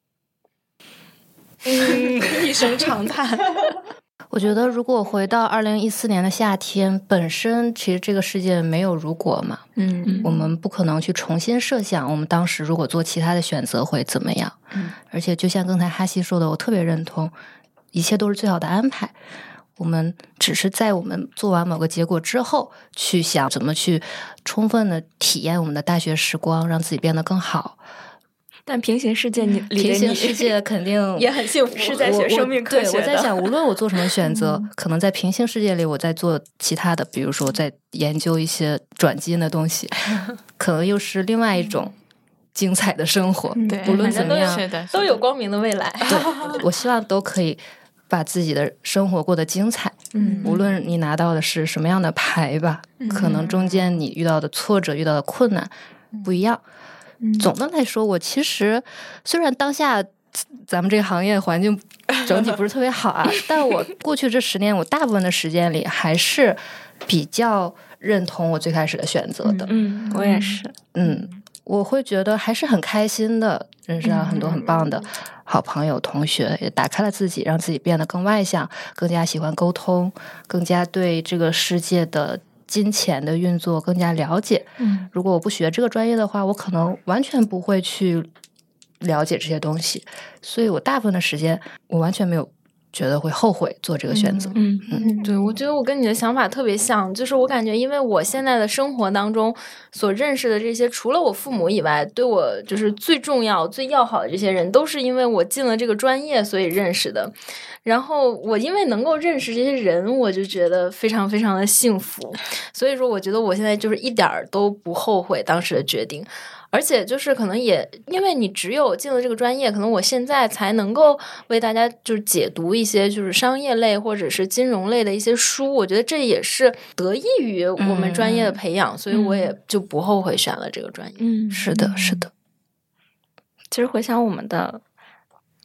嗯，一声长叹。 我觉得如果回到二零一四年的夏天，本身其实这个世界没有如果嘛， 嗯， 我们不可能去重新设想我们当时如果做其他的选择会怎么样。 嗯， 而且就像刚才哈西说的，我特别认同，一切都是最好的安排。我们只是在我们做完某个结果之后，去想怎么去充分的体验我们的大学时光，让自己变得更好。 但平行世界你平行世界肯定也很幸福，是在学生命科学的。 对，我在想，无论我做什么选择，嗯、可能在平行世界里，我在做其他的，比如说我在研究一些转基因的东西，可能又是另外一种精彩的生活。 嗯、 无论怎么样， 都有光明的未来。 对，我希望都可以把自己的生活过得精彩。 嗯， 无论你拿到的是什么样的牌吧，嗯、可能中间你遇到的挫折、遇到的困难不一样。总的来说，我其实虽然当下咱们这个行业环境整体不是特别好啊，但我过去这十年，我大部分的时间里还是比较认同我最开始的选择的。 嗯，我也是。 嗯，我会觉得还是很开心的，认识到很多很棒的好朋友、同学，也打开了自己，让自己变得更外向，更加喜欢沟通，更加对这个世界的金钱的运作更加了解。 嗯， 如果我不学这个专业的话，我可能完全不会去了解这些东西，所以我大部分的时间我完全没有觉得会后悔做这个选择。 嗯嗯，对，我觉得我跟你的想法特别像，就是我感觉因为我现在的生活当中所认识的这些，除了我父母以外，对我就是最重要最要好的这些人，都是因为我进了这个专业所以认识的。然后我因为能够认识这些人，我就觉得非常非常的幸福。所以说我觉得我现在就是一点儿都不后悔当时的决定。而且就是可能也因为你只有进了这个专业，可能我现在才能够为大家就是解读一些就是商业类或者是金融类的一些书，我觉得这也是得益于我们专业的培养、嗯、所以我也就不后悔选了这个专业。 嗯， 是的是的。 其实回想我们的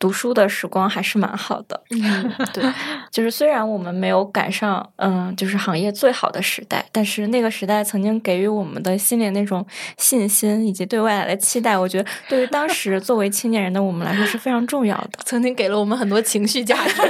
读书的时光还是蛮好的。 嗯，对， 就是虽然我们没有赶上嗯，就是行业最好的时代，但是那个时代曾经给予我们的心里那种信心以及对未来的期待，我觉得对于当时作为青年人的我们来说是非常重要的。 曾经给了我们很多情绪价值。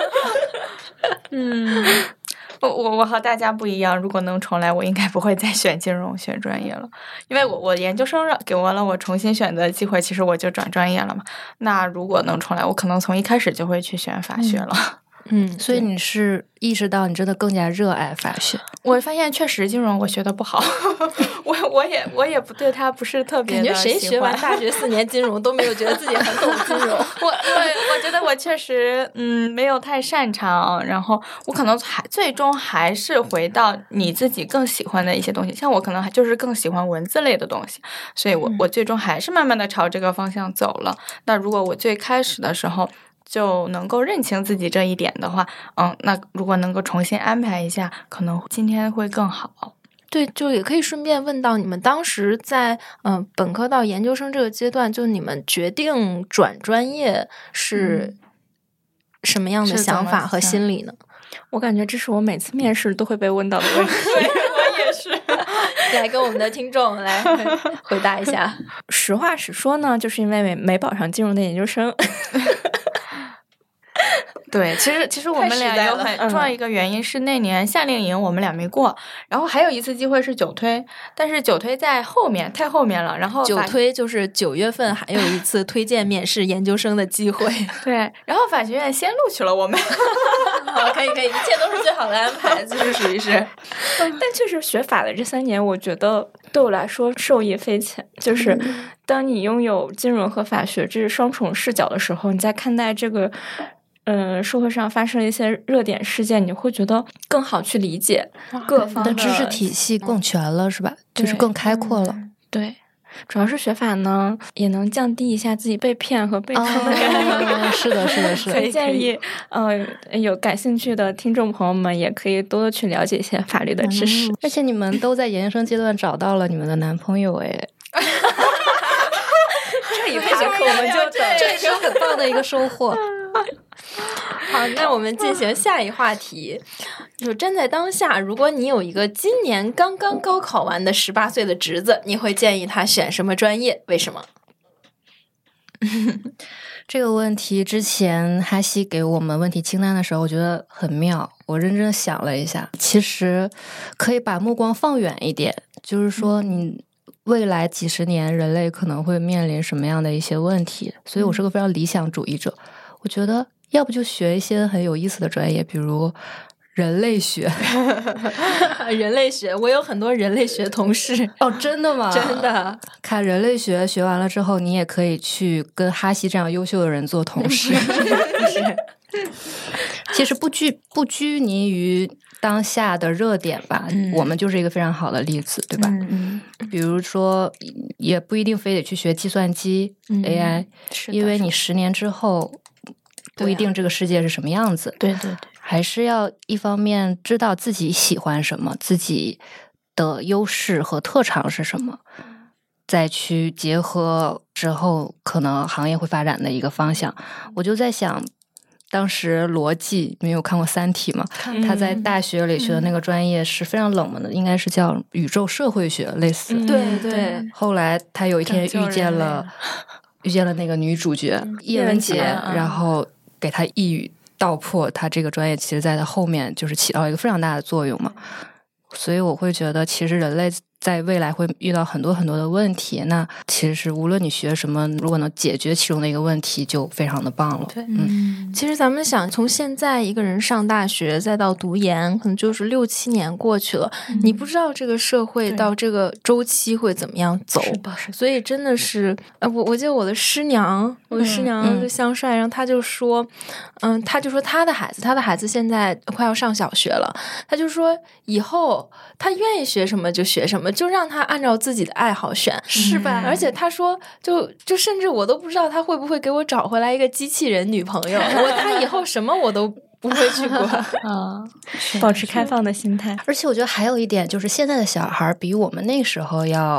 嗯，我我我和大家不一样，如果能重来，我应该不会再选金融学专业了，因为我我研究生让给我了我重新选择机会，其实我就转专业了嘛。那如果能重来，我可能从一开始就会去选法学了。 嗯， 所以你是意识到你真的更加热爱法学？ 我发现确实金融我学的不好，我我也我也不对它不是特别的感觉谁学完大学四年金融都没有觉得自己很懂金融。 我我我觉得我确实嗯没有太擅长，然后我可能还最终还是回到你自己更喜欢的一些东西，像我可能就是更喜欢文字类的东西，所以我我最终还是慢慢的朝这个方向走了。那如果我最开始的时候就能够认清自己这一点的话，嗯，那如果能够重新安排一下，可能今天会更好。 对，就也可以顺便问到你们当时在嗯、呃、本科到研究生这个阶段，就你们决定转专业是什么样的想法和心理呢？ 我感觉这是我每次面试都会被问到的问题。 我也是。 来跟我们的听众来回答一下。 实话实说呢，就是因为没没保上金融的研究生。 对，其实其实我们俩有很重要一个原因是那年夏令营我们俩没过，然后还有一次机会是九推，但是九推在后面太后面了，然后九推就是九月份还有一次推荐面试研究生的机会。 对，然后法学院先录取了我们。 好，可以可以，一切都是最好的安排，就是属于是。 但确实学法的这三年，我觉得对我来说受益匪浅。就是当你拥有金融和法学这双重视角的时候，你在看待这个嗯、呃，社会上发生了一些热点事件，你会觉得更好去理解各方的知识体系更全了，是吧？就是更开阔了。 对，主要是学法呢，也能降低一下自己被骗和被坑的概率。 哦、是的，是的，是的。 所以建议，呃，有感兴趣的听众朋友们，也可以多多去了解一些法律的知识。 嗯、而且你们都在研究生阶段找到了你们的男朋友，哎。 这一趴课我们就等， 这是很棒的一个收获。 好，那我们进行下一话题。就站在当下，如果你有一个今年刚刚高考完的十八岁的侄子，你会建议他选什么专业？为什么？ 这个问题之前哈西给我们问题清单的时候，我觉得很妙。我认真想了一下，其实可以把目光放远一点，就是说你未来几十年人类可能会面临什么样的一些问题。所以我是个非常理想主义者，我觉得要不就学一些很有意思的专业，比如人类学。 人类学，我有很多人类学同事。 哦，真的吗？ 真的。 看人类学学完了之后，你也可以去跟哈西这样优秀的人做同事。是其实不拘不拘泥于当下的热点吧、嗯、我们就是一个非常好的例子，对吧？嗯，比如说也不一定非得去学计算机、嗯、A I， 因为你十年之后不一定这个世界是什么样子。 对对对， 还是要一方面知道自己喜欢什么，自己的优势和特长是什么，再去结合之后可能行业会发展的一个方向。我就在想，当时逻辑没有看过《三体》嘛、嗯、他在大学里学的那个专业是非常冷门的、嗯、应该是叫宇宙社会学类似、 嗯、对对。 后来他有一天遇见了遇见了那个女主角、嗯、叶文洁、嗯、然后给他一语道破，他这个专业其实在他后面就是起到一个非常大的作用嘛。所以我会觉得其实人类在未来会遇到很多很多的问题，那其实是无论你学什么，如果能解决其中的一个问题就非常的棒了。 对，嗯，其实咱们想从现在一个人上大学再到读研，可能就是六七年过去了、嗯、你不知道这个社会到这个周期会怎么样走， 是的是的。 所以真的是呃，我我记得我的师娘我的师娘就香帅、嗯、然后他就说嗯，他就说他的孩子他的孩子现在快要上小学了，他就说以后他愿意学什么就学什么，就让他按照自己的爱好选， 是吧？ 而且他说就就甚至我都不知道他会不会给我找回来一个机器人女朋友。我他以后什么我都不会去过啊，保持开放的心态。 而且我觉得还有一点就是现在的小孩比我们那时候要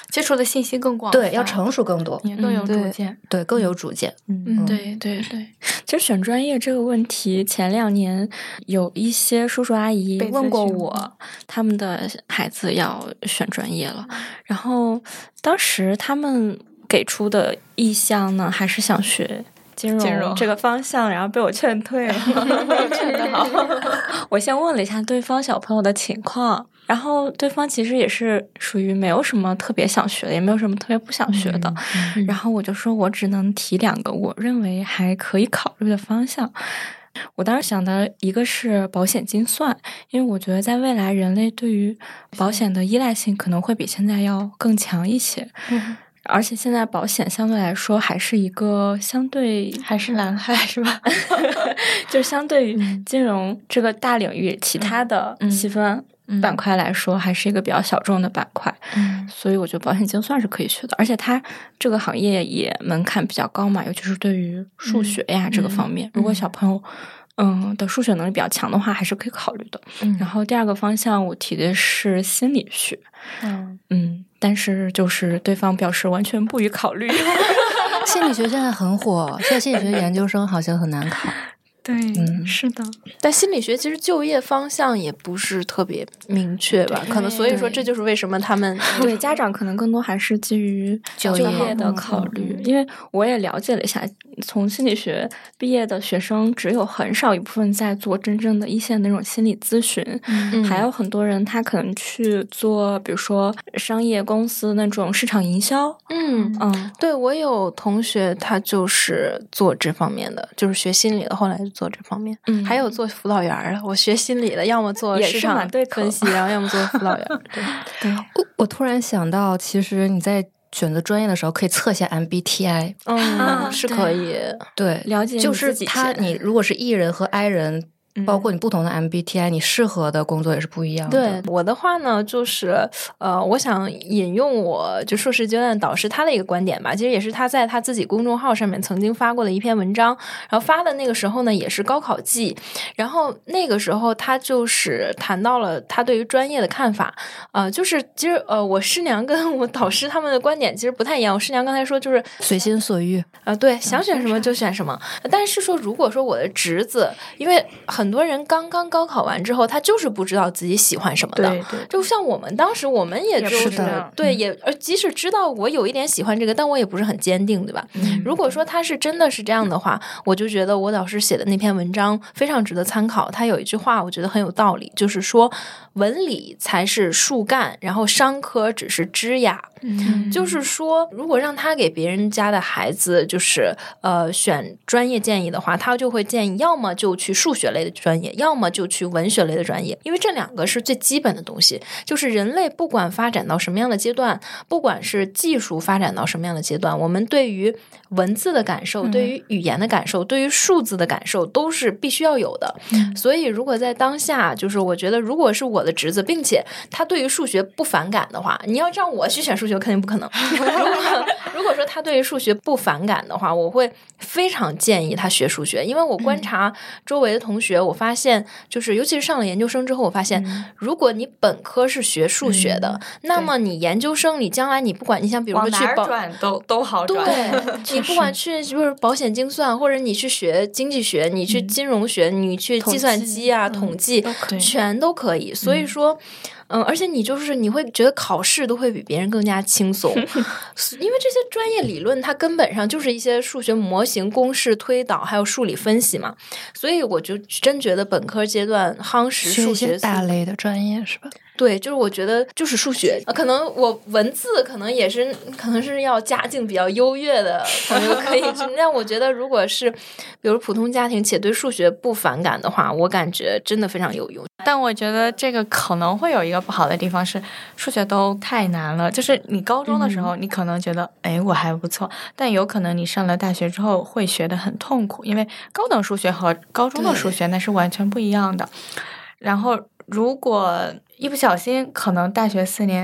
接触的信息更广， 对，要成熟更多， 也更有主见， 嗯、对, 对，更有主见。 嗯， 嗯对对对。其实选专业这个问题，前两年有一些叔叔阿姨问过我，他们的孩子要选专业了，然后当时他们给出的意向呢，还是想学金融这个方向，然后被我劝退了。 劝得好。 我先问了一下对方小朋友的情况，然后对方其实也是属于没有什么特别想学的，也没有什么特别不想学的。 嗯嗯、然后我就说我只能提两个我认为还可以考虑的方向。我当时想的一个是保险精算，因为我觉得在未来人类对于保险的依赖性可能会比现在要更强一些。 嗯， 而且现在保险相对来说还是一个相对还是蓝海是吧？ 就相对于金融这个大领域，其他的细分板块来说，还是一个比较小众的板块。 嗯， 所以我觉得保险精算是可以学的，而且它这个行业也门槛比较高嘛，尤其是对于数学呀、嗯、这个方面，如果小朋友嗯的数学能力比较强的话，还是可以考虑的。 嗯， 然后第二个方向我提的是心理学。 嗯嗯，但是就是对方表示完全不予考虑。 心理学现在很火，现在心理学研究生好像很难考。 对， 嗯， 是的。 但心理学其实就业方向也不是特别明确吧，可能所以说这就是为什么他们对家长可能更多还是基于就业的考虑。因为我也了解了一下，从心理学毕业的学生只有很少一部分在做真正的一线那种心理咨询， 嗯， 还有很多人他可能去做比如说商业公司那种市场营销。 嗯嗯， 对，我有同学他就是做这方面的，就是学心理的，后来就做这方面。 嗯， 还有做辅导员的，我学心理的，要么做市场分析，然后要么做辅导员。对对， 我我突然想到，其实你在选择专业的时候可以测一下 M B T I。 嗯， 啊、 是可以。 对， 了解就是他，你如果是 E 人和 I 人。包括你不同的 M B T I， 你适合的工作也是不一样的。 对我的话呢，就是呃，我想引用我就硕士阶段导师他的一个观点吧，其实也是他在他自己公众号上面曾经发过的一篇文章，然后发的那个时候呢也是高考季，然后那个时候他就是谈到了他对于专业的看法，呃，就是其实呃，我师娘跟我导师他们的观点其实不太一样。我师娘刚才说就是随心所欲， 呃，对，想选什么就选什么。但是说如果说我的侄子，因为很多人刚刚高考完之后，他就是不知道自己喜欢什么的。 对对， 就像我们当时，我们也就是对，也呃，即使知道我有一点喜欢这个，但我也不是很坚定，对吧？ 嗯、 如果说他是真的是这样的话，我就觉得我导师写的那篇文章非常值得参考。他有一句话，我觉得很有道理，就是说文理才是树干，然后商科只是枝桠。 嗯， 就是说，如果让他给别人家的孩子就是呃选专业建议的话，他就会建议要么就去数学类的专业，要么就去文学类的专业，因为这两个是最基本的东西。就是人类不管发展到什么样的阶段，不管是技术发展到什么样的阶段，我们对于文字的感受、对于语言的感受、对于数字的感受都是必须要有的。 嗯、 所以如果在当下，就是我觉得如果是我的侄子，并且他对于数学不反感的话，你要让我去选数学肯定不可能。如果如果说他对于数学不反感的话，我会非常建议他学数学。因为我观察周围的同学，我发现就是尤其是上了研究生之后，我发现、嗯、如果你本科是学数学的、嗯、那么你研究生你将来你不管你像比如说去保转都都好转， 对你不管去就是保险精算，或者你去学经济学，你去金融学、嗯、你去计算机啊统计、嗯、 都全都可以。所以说嗯，而且你就是你会觉得考试都会比别人更加轻松，因为这些专业理论它根本上就是一些数学模型、公式推导还有数理分析嘛，所以我就真觉得本科阶段夯实数学大类的专业是吧？ 对，就是我觉得就是数学，可能我文字可能也是可能是要家境比较优越的朋友可以，但我觉得如果是比如普通家庭且对数学不反感的话，我感觉真的非常有用。 但我觉得这个可能会有一个不好的地方是数学都太难了，就是你高中的时候、嗯、你可能觉得哎我还不错，但有可能你上了大学之后会学得很痛苦，因为高等数学和高中的数学那是完全不一样的。然后如果一不小心可能大学四年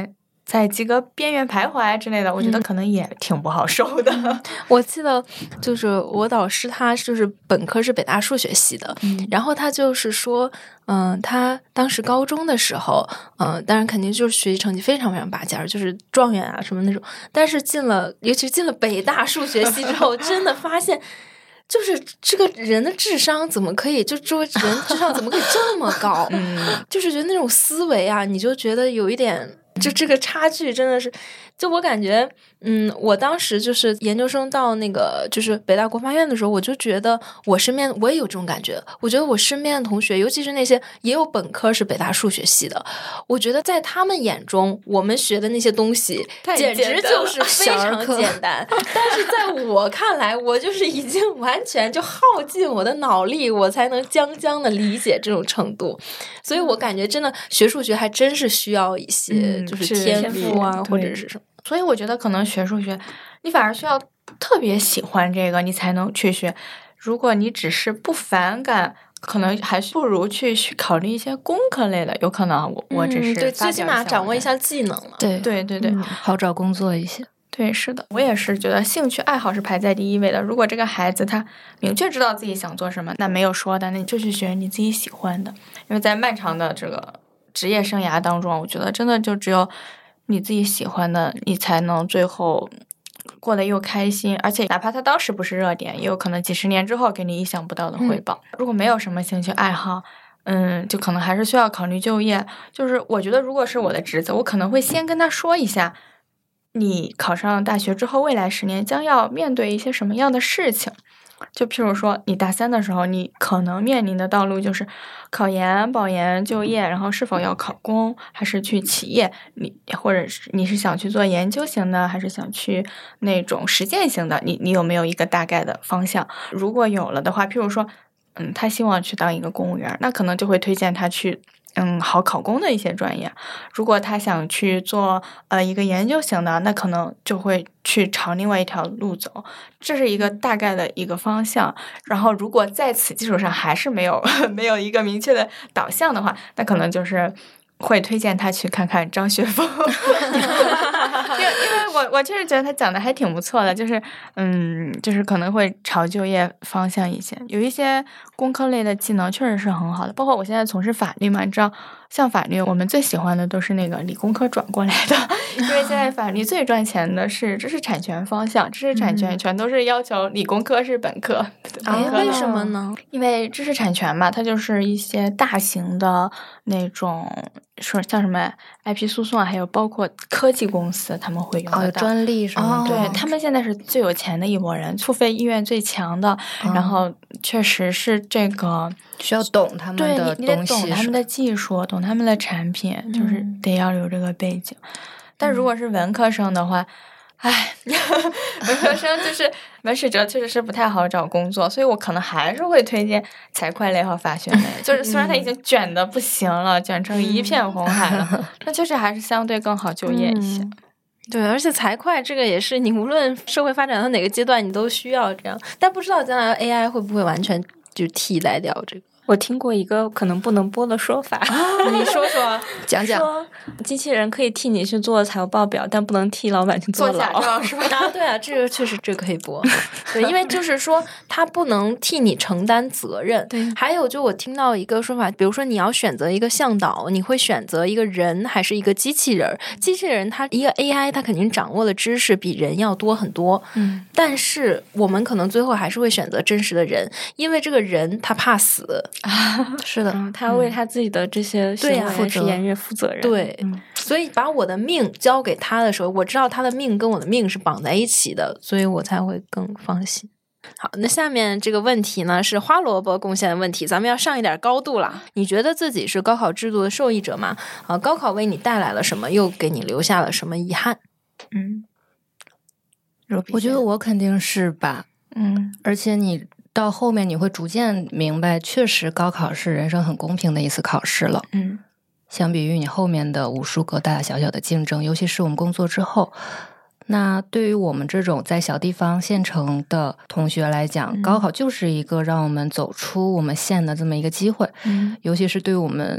在及格边缘徘徊之类的，我觉得可能也挺不好受的。 嗯、我记得就是我导师他就是本科是北大数学系的，嗯、然后他就是说，嗯、呃，他当时高中的时候，嗯、呃，当然肯定就是学习成绩非常非常拔尖儿，就是状元啊什么那种，但是进了，尤其进了北大数学系之后，真的发现。就是这个人的智商怎么可以，就这个人智商怎么可以这么高？嗯，就是觉得那种思维啊，你就觉得有一点，就这个差距真的是，就我感觉，嗯，我当时就是研究生到那个就是北大国发院的时候，我就觉得我身边我也有这种感觉，我觉得我身边的同学，尤其是那些也有本科是北大数学系的，我觉得在他们眼中，我们学的那些东西简直就是非常简单，但是在我看来，我就是已经完全就耗尽我的脑力，我才能将将的理解这种程度，所以我感觉真的学数学还真是需要一些就是天赋啊，或者是什么。 所以我觉得可能学数学，你反而需要特别喜欢这个，你才能去学。如果你只是不反感，可能还不如去考虑一些工科类的。有可能我我只是、嗯、 对，最起码掌握一下技能了。 对对对对、 嗯，好找工作一些。 对，是的，我也是觉得兴趣爱好是排在第一位的。如果这个孩子他明确知道自己想做什么，那没有说的，那你就去学你自己喜欢的。因为在漫长的这个职业生涯当中，我觉得真的就只有你自己喜欢的，你才能最后过得又开心，而且哪怕他当时不是热点，也有可能几十年之后给你意想不到的回报。嗯、如果没有什么兴趣爱好，嗯，就可能还是需要考虑就业。就是我觉得，如果是我的侄子，我可能会先跟他说一下，你考上大学之后，未来十年将要面对一些什么样的事情。就譬如说，你大三的时候，你可能面临的道路就是考研、保研、就业，然后是否要考公，还是去企业？你或者是你是想去做研究型的，还是想去那种实践型的？你你有没有一个大概的方向？如果有了的话，譬如说，嗯，他希望去当一个公务员，那可能就会推荐他去。嗯，好考公的一些专业，如果他想去做呃一个研究型的，那可能就会去朝另外一条路走，这是一个大概的一个方向。然后，如果在此基础上还是没有没有一个明确的导向的话，那可能就是会推荐他去看看张雪峰，因为因为我我确实觉得他讲的还挺不错的，就是嗯，就是可能会朝就业方向一些，有一些工科类的技能确实是很好的，包括我现在从事法律嘛，你知道，像法律我们最喜欢的都是那个理工科转过来的，因为现在法律最赚钱的是知识产权方向，知识产权全都是要求理工科是本科， 哎、嗯，为什么呢？ 因为知识产权嘛，它就是一些大型的那种。说像什么 I P 诉讼，还有包括科技公司，他们会用得到、 哦、专利什么的。 对，他们现在是最有钱的一拨人，付费意愿最强的，哦、然后确实是这个需要懂他们的东西， 对，你得懂他们的技术，懂他们的产品，嗯、就是得要有这个背景。但如果是文科生的话。唉，文科生就是文史哲确实是不太好找工作，所以我可能还是会推荐财会类和法学类。就是虽然它已经卷的不行了，卷成一片红海了，但确实还是相对更好就业一些。 嗯、对，而且财会这个也是你无论社会发展到哪个阶段，你都需要这样。但不知道将来 A I 会不会完全就替代掉这个。 我听过一个可能不能播的说法， 你说说， 讲讲。 说机器人可以替你去做财务报表，但不能替老板去做牢， 假是吧？ 啊，对啊，这个确实这个可以播。对，因为就是说它不能替你承担责任。 对， 还有就我听到一个说法，比如说你要选择一个向导，你会选择一个人还是一个机器人？机器人它一个 A I， 它肯定掌握的知识比人要多很多。 嗯， 但是我们可能最后还是会选择真实的人，因为这个人他怕死。 啊， 是的， 嗯、他为他自己的这些行为实验越负责任。 对，嗯、所以把我的命交给他的时候，我知道他的命跟我的命是绑在一起的，所以我才会更放心。好，那下面这个问题呢是花萝卜贡献的问题，咱们要上一点高度了。你觉得自己是高考制度的受益者吗？啊，高考为你带来了什么，又给你留下了什么遗憾？ 嗯， 我觉得我肯定是吧。 嗯， 而且你。到后面你会逐渐明白，确实高考是人生很公平的一次考试了。 嗯， 相比于你后面的无数个大大小小的竞争，尤其是我们工作之后，那对于我们这种在小地方县城的同学来讲， 嗯、 高考就是一个让我们走出我们县的这么一个机会。 嗯， 尤其是对于我们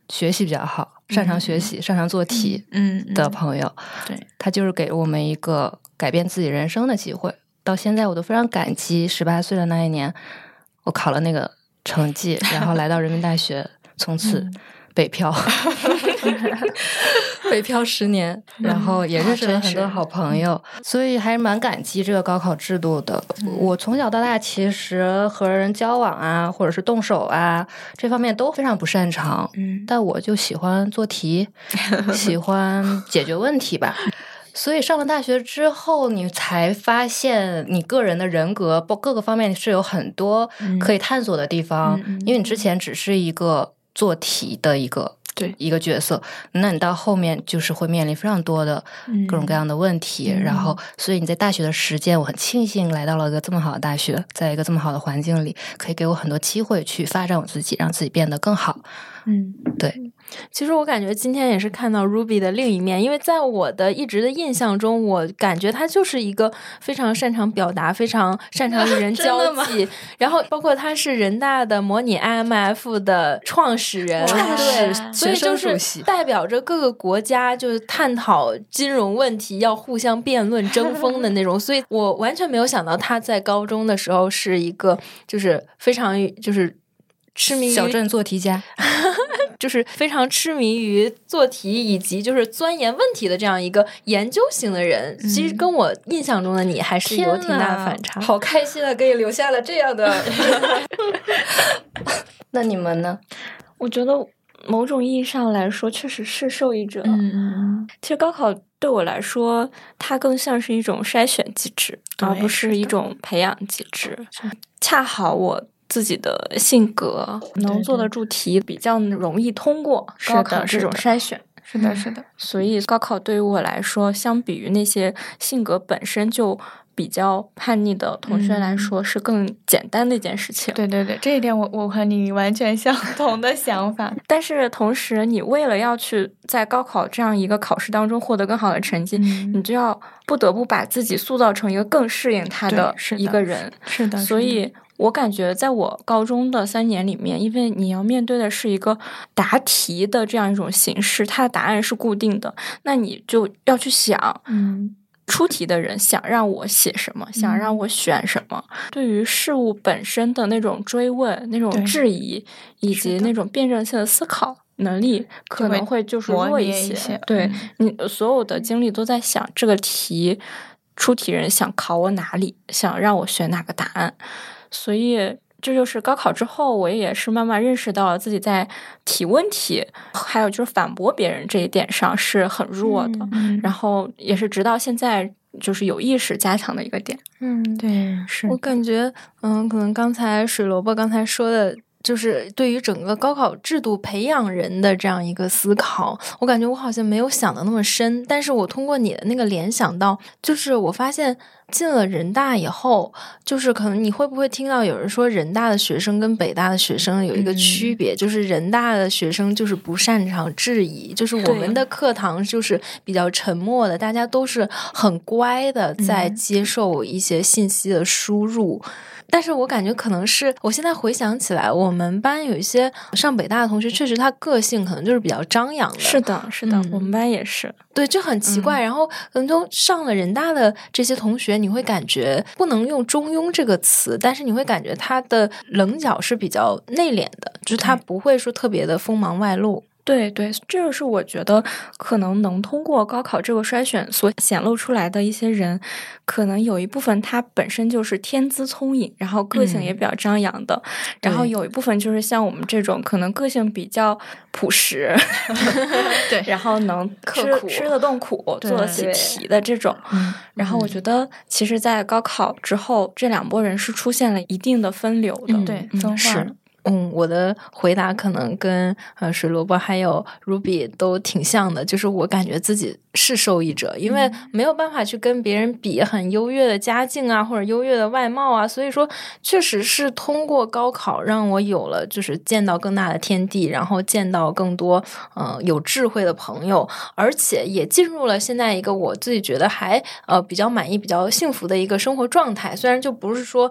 学习比较好，擅长学习、嗯、擅长做题的朋友。 嗯嗯、对， 他就是给我们一个改变自己人生的机会。到现在我都非常感激十八岁的那一年，我考了那个成绩，然后来到人民大学，从此北漂。北漂十年，然后也认识了很多好朋友，嗯、所以还是蛮感激这个高考制度的。嗯、我从小到大其实和人交往啊，或者是动手啊，这方面都非常不擅长。嗯，但我就喜欢做题，喜欢解决问题吧。所以上了大学之后，你才发现你个人的人格各个方面是有很多可以探索的地方，嗯嗯、因为你之前只是一个做题的一个。对一个角色，那你到后面就是会面临非常多的各种各样的问题，嗯、然后所以你在大学的时间，我很庆幸来到了一个这么好的大学，在一个这么好的环境里，可以给我很多机会去发展我自己，让自己变得更好。嗯，对。 其实我感觉今天也是看到 Ruby 的另一面，因为在我的一直的印象中，我感觉他就是一个非常擅长表达、非常擅长与人交际，然后包括他是人大的模拟 I M F 的创始人，对，所以就是代表着各个国家就是探讨金融问题要互相辩论争锋的那种，所以我完全没有想到他在高中的时候是一个就是非常就是痴迷于小镇做题家。 就是非常痴迷于做题以及就是钻研问题的这样一个研究型的人，嗯、其实跟我印象中的你还是有挺大的反差。 好开心啊，给你留下了这样的。那你们呢？ 我觉得某种意义上来说，确实是受益者。嗯，其实高考对我来说，它更像是一种筛选机制，而不是一种培养机制。恰好我自己的性格能坐得住题，比较容易通过高考这种筛选。 是的，是的。 所以高考对于我来说，相比于那些性格本身就比较叛逆的同学来说，嗯、是更简单的一件事情。 对对对，这一点我我和你完全相同的想法。 但是同时，你为了要去在高考这样一个考试当中获得更好的成绩，嗯、你就要不得不把自己塑造成一个更适应他的一个人。 是的， 所以我感觉在我高中的三年里面，因为你要面对的是一个答题的这样一种形式，它的答案是固定的，那你就要去想，嗯，出题的人想让我写什么，想让我选什么，嗯、对于事物本身的那种追问、那种质疑，以及那种辩证性的思考能力，可能会就是弱一些。 一些对、 嗯、 你所有的精力都在想这个题，出题人想考我哪里，想让我选哪个答案。所以这就是高考之后，我也是慢慢认识到了自己在提问题还有就是反驳别人这一点上是很弱的，嗯、然后也是直到现在就是有意识加强的一个点。 嗯， 对，是我感觉嗯，可能刚才水萝卜刚才说的就是对于整个高考制度培养人的这样一个思考，我感觉我好像没有想的那么深，但是我通过你的那个联想到，就是我发现进了人大以后，就是可能你会不会听到有人说人大的学生跟北大的学生有一个区别，嗯、就是人大的学生就是不擅长质疑，就是我们的课堂就是比较沉默的，大家都是很乖的在接受一些信息的输入。嗯但是我感觉可能是我现在回想起来，我们班有一些上北大的同学，确实他个性可能就是比较张扬的。 是的，是的，嗯、我们班也是。 对，就很奇怪。嗯、然后可能都上了人大的这些同学，你会感觉不能用中庸这个词，但是你会感觉他的棱角是比较内敛的，就是他不会说特别的锋芒外露。 对对，这就是我觉得可能能通过高考这个筛选所显露出来的一些人，可能有一部分他本身就是天资聪颖，然后个性也比较张扬的，嗯、然后有一部分就是像我们这种可能个性比较朴实， 对， 然后能刻苦吃得动苦、做得起题的这种。然后我觉得，其实，在高考之后，这两拨人是出现了一定的分流的， 嗯、对，分化了。 嗯，我的回答可能跟呃水萝卜还有 Ruby 都挺像的，就是我感觉自己是受益者，因为没有办法去跟别人比很优越的家境啊，或者优越的外貌啊，所以说确实是通过高考让我有了就是见到更大的天地，然后见到更多呃有智慧的朋友，而且也进入了现在一个我自己觉得还呃比较满意、比较幸福的一个生活状态，虽然就不是说。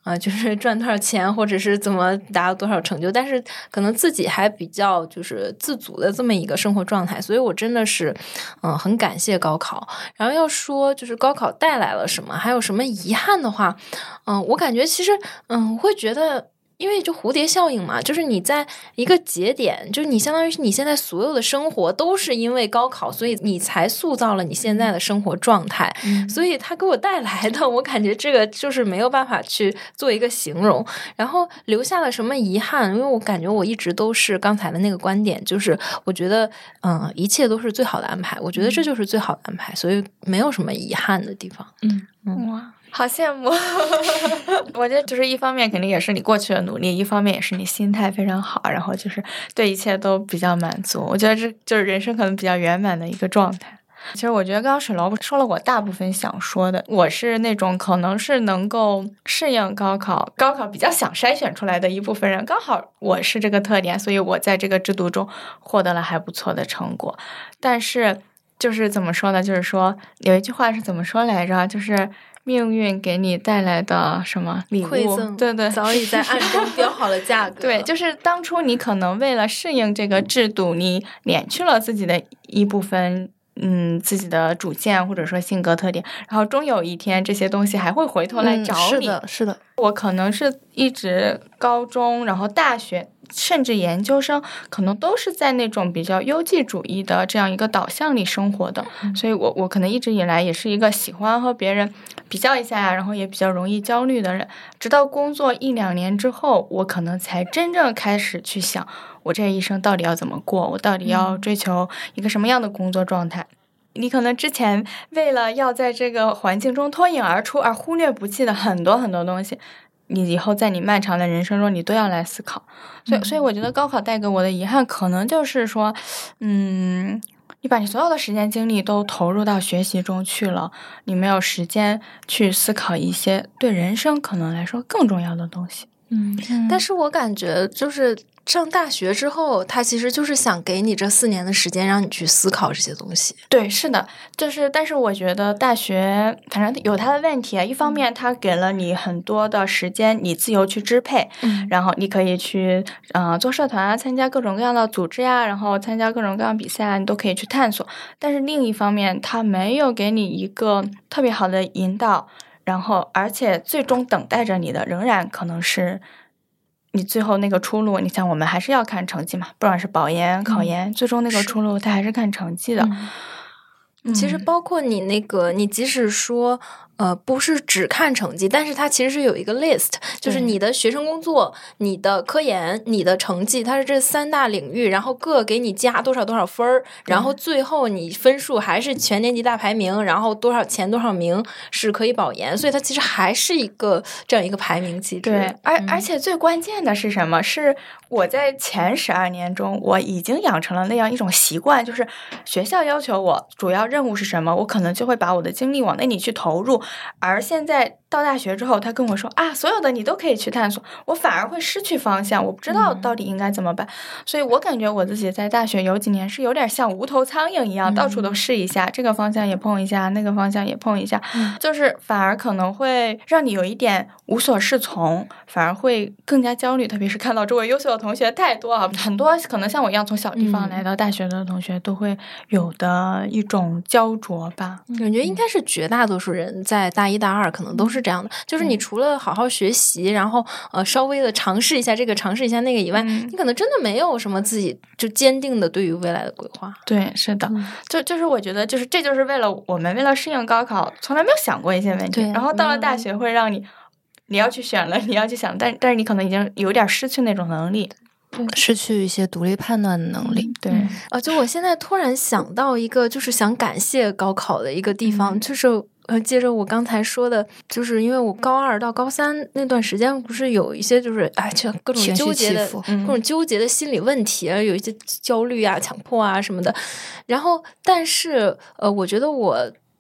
呃，就是赚多少钱，或者是怎么达到多少成就，但是可能自己还比较就是自足的这么一个生活状态，所以我真的是嗯、呃、很感谢高考。然后要说就是高考带来了什么，还有什么遗憾的话，嗯、呃，我感觉其实嗯我会觉得。因为就蝴蝶效应嘛，就是你在一个节点，就是你相当于是你现在所有的生活都是因为高考，所以你才塑造了你现在的生活状态。嗯、所以它给我带来的，我感觉这个就是没有办法去做一个形容。然后留下了什么遗憾？因为我感觉我一直都是刚才的那个观点，就是我觉得嗯，一切都是最好的安排，我觉得这就是最好的安排，所以没有什么遗憾的地方。 嗯嗯哇。好羡慕，我觉得就是一方面肯定也是你过去的努力，一方面也是你心态非常好，然后就是对一切都比较满足。我觉得这就是人生可能比较圆满的一个状态。其实我觉得刚刚水楼说了我大部分想说的，我是那种可能是能够适应高考，高考比较想筛选出来的一部分人，刚好我是这个特点，所以我在这个制度中获得了还不错的成果。但是就是怎么说呢？就是说有一句话是怎么说来着？就是命运给你带来的什么礼物？ 馈赠， 对对， 早已在暗中标好了价格。 对，就是当初你可能为了适应这个制度，你敛去了自己的一部分，嗯，自己的主见或者说性格特点，然后终有一天这些东西还会回头来找你。 嗯、是的，是的。 我可能是一直高中，然后大学。甚至研究生可能都是在那种比较优绩主义的这样一个导向里生活的，嗯、所以我我可能一直以来也是一个喜欢和别人比较一下呀，然后也比较容易焦虑的人。直到工作一两年之后，我可能才真正开始去想，我这一生到底要怎么过，我到底要追求一个什么样的工作状态。嗯、你可能之前为了要在这个环境中脱颖而出而忽略不计的很多很多东西。你以后在你漫长的人生中，你都要来思考，所以，所以我觉得高考带给我的遗憾，可能就是说，嗯，你把你所有的时间精力都投入到学习中去了，你没有时间去思考一些对人生可能来说更重要的东西。 嗯，但是我感觉就是上大学之后，他其实就是想给你这四年的时间，让你去思考这些东西。 对，是的，就是，但是我觉得大学反正有它的问题啊。一方面，它给了你很多的时间，你自由去支配，嗯、然后你可以去呃做社团啊，参加各种各样的组织呀、啊，然后参加各种各样比赛啊，你都可以去探索。但是另一方面，它没有给你一个特别好的引导，然后而且最终等待着你的仍然可能是。你最后那个出路，你想我们还是要看成绩嘛，不管是保研、考研，嗯、最终那个出路它还是看成绩的。 嗯嗯、其实包括你那个，你即使说呃不是只看成绩，但是它其实是有一个 list， 就是你的学生工作、你的科研、你的成绩，它是这三大领域，然后各给你加多少多少分儿，然后最后你分数还是全年级大排名，然后多少前多少名是可以保研，所以它其实还是一个这样一个排名机制。 对，而、嗯、而且最关键的是什么？是我在前十二年中，我已经养成了那样一种习惯，就是学校要求我主要任务是什么，我可能就会把我的精力往那里去投入。而现在到大学之后，他跟我说啊，所有的你都可以去探索，我反而会失去方向，我不知道到底应该怎么办。嗯、所以我感觉我自己在大学有几年是有点像无头苍蝇一样，嗯、到处都试一下，这个方向也碰一下，那个方向也碰一下，嗯、就是反而可能会让你有一点无所适从，反而会更加焦虑。特别是看到周围优秀的同学太多啊，很多可能像我一样从小地方来到大学的同学都会有的一种焦灼吧。 感觉应该是绝大多数人在大一大二可能都是这样的，就是你除了好好学习，然后呃稍微的尝试一下这个尝试一下那个以外，嗯、你可能真的没有什么自己就坚定的对于未来的规划。 对，是的，嗯、就就是我觉得就是这就是为了我们为了适应高考从来没有想过一些问题，然后到了大学会让你、嗯、你要去选了，你要去想，但但是你可能已经有点失去那种能力。 失去一些独立判断的能力。 对， 啊，就我现在突然想到一个，就是想感谢高考的一个地方，嗯、就是呃，接着我刚才说的，就是因为我高二到高三那段时间，不是有一些就是哎，就各种纠结的、各种纠结的心理问题啊，有一些焦虑啊、强迫啊什么的。然后，但是呃，我觉得我。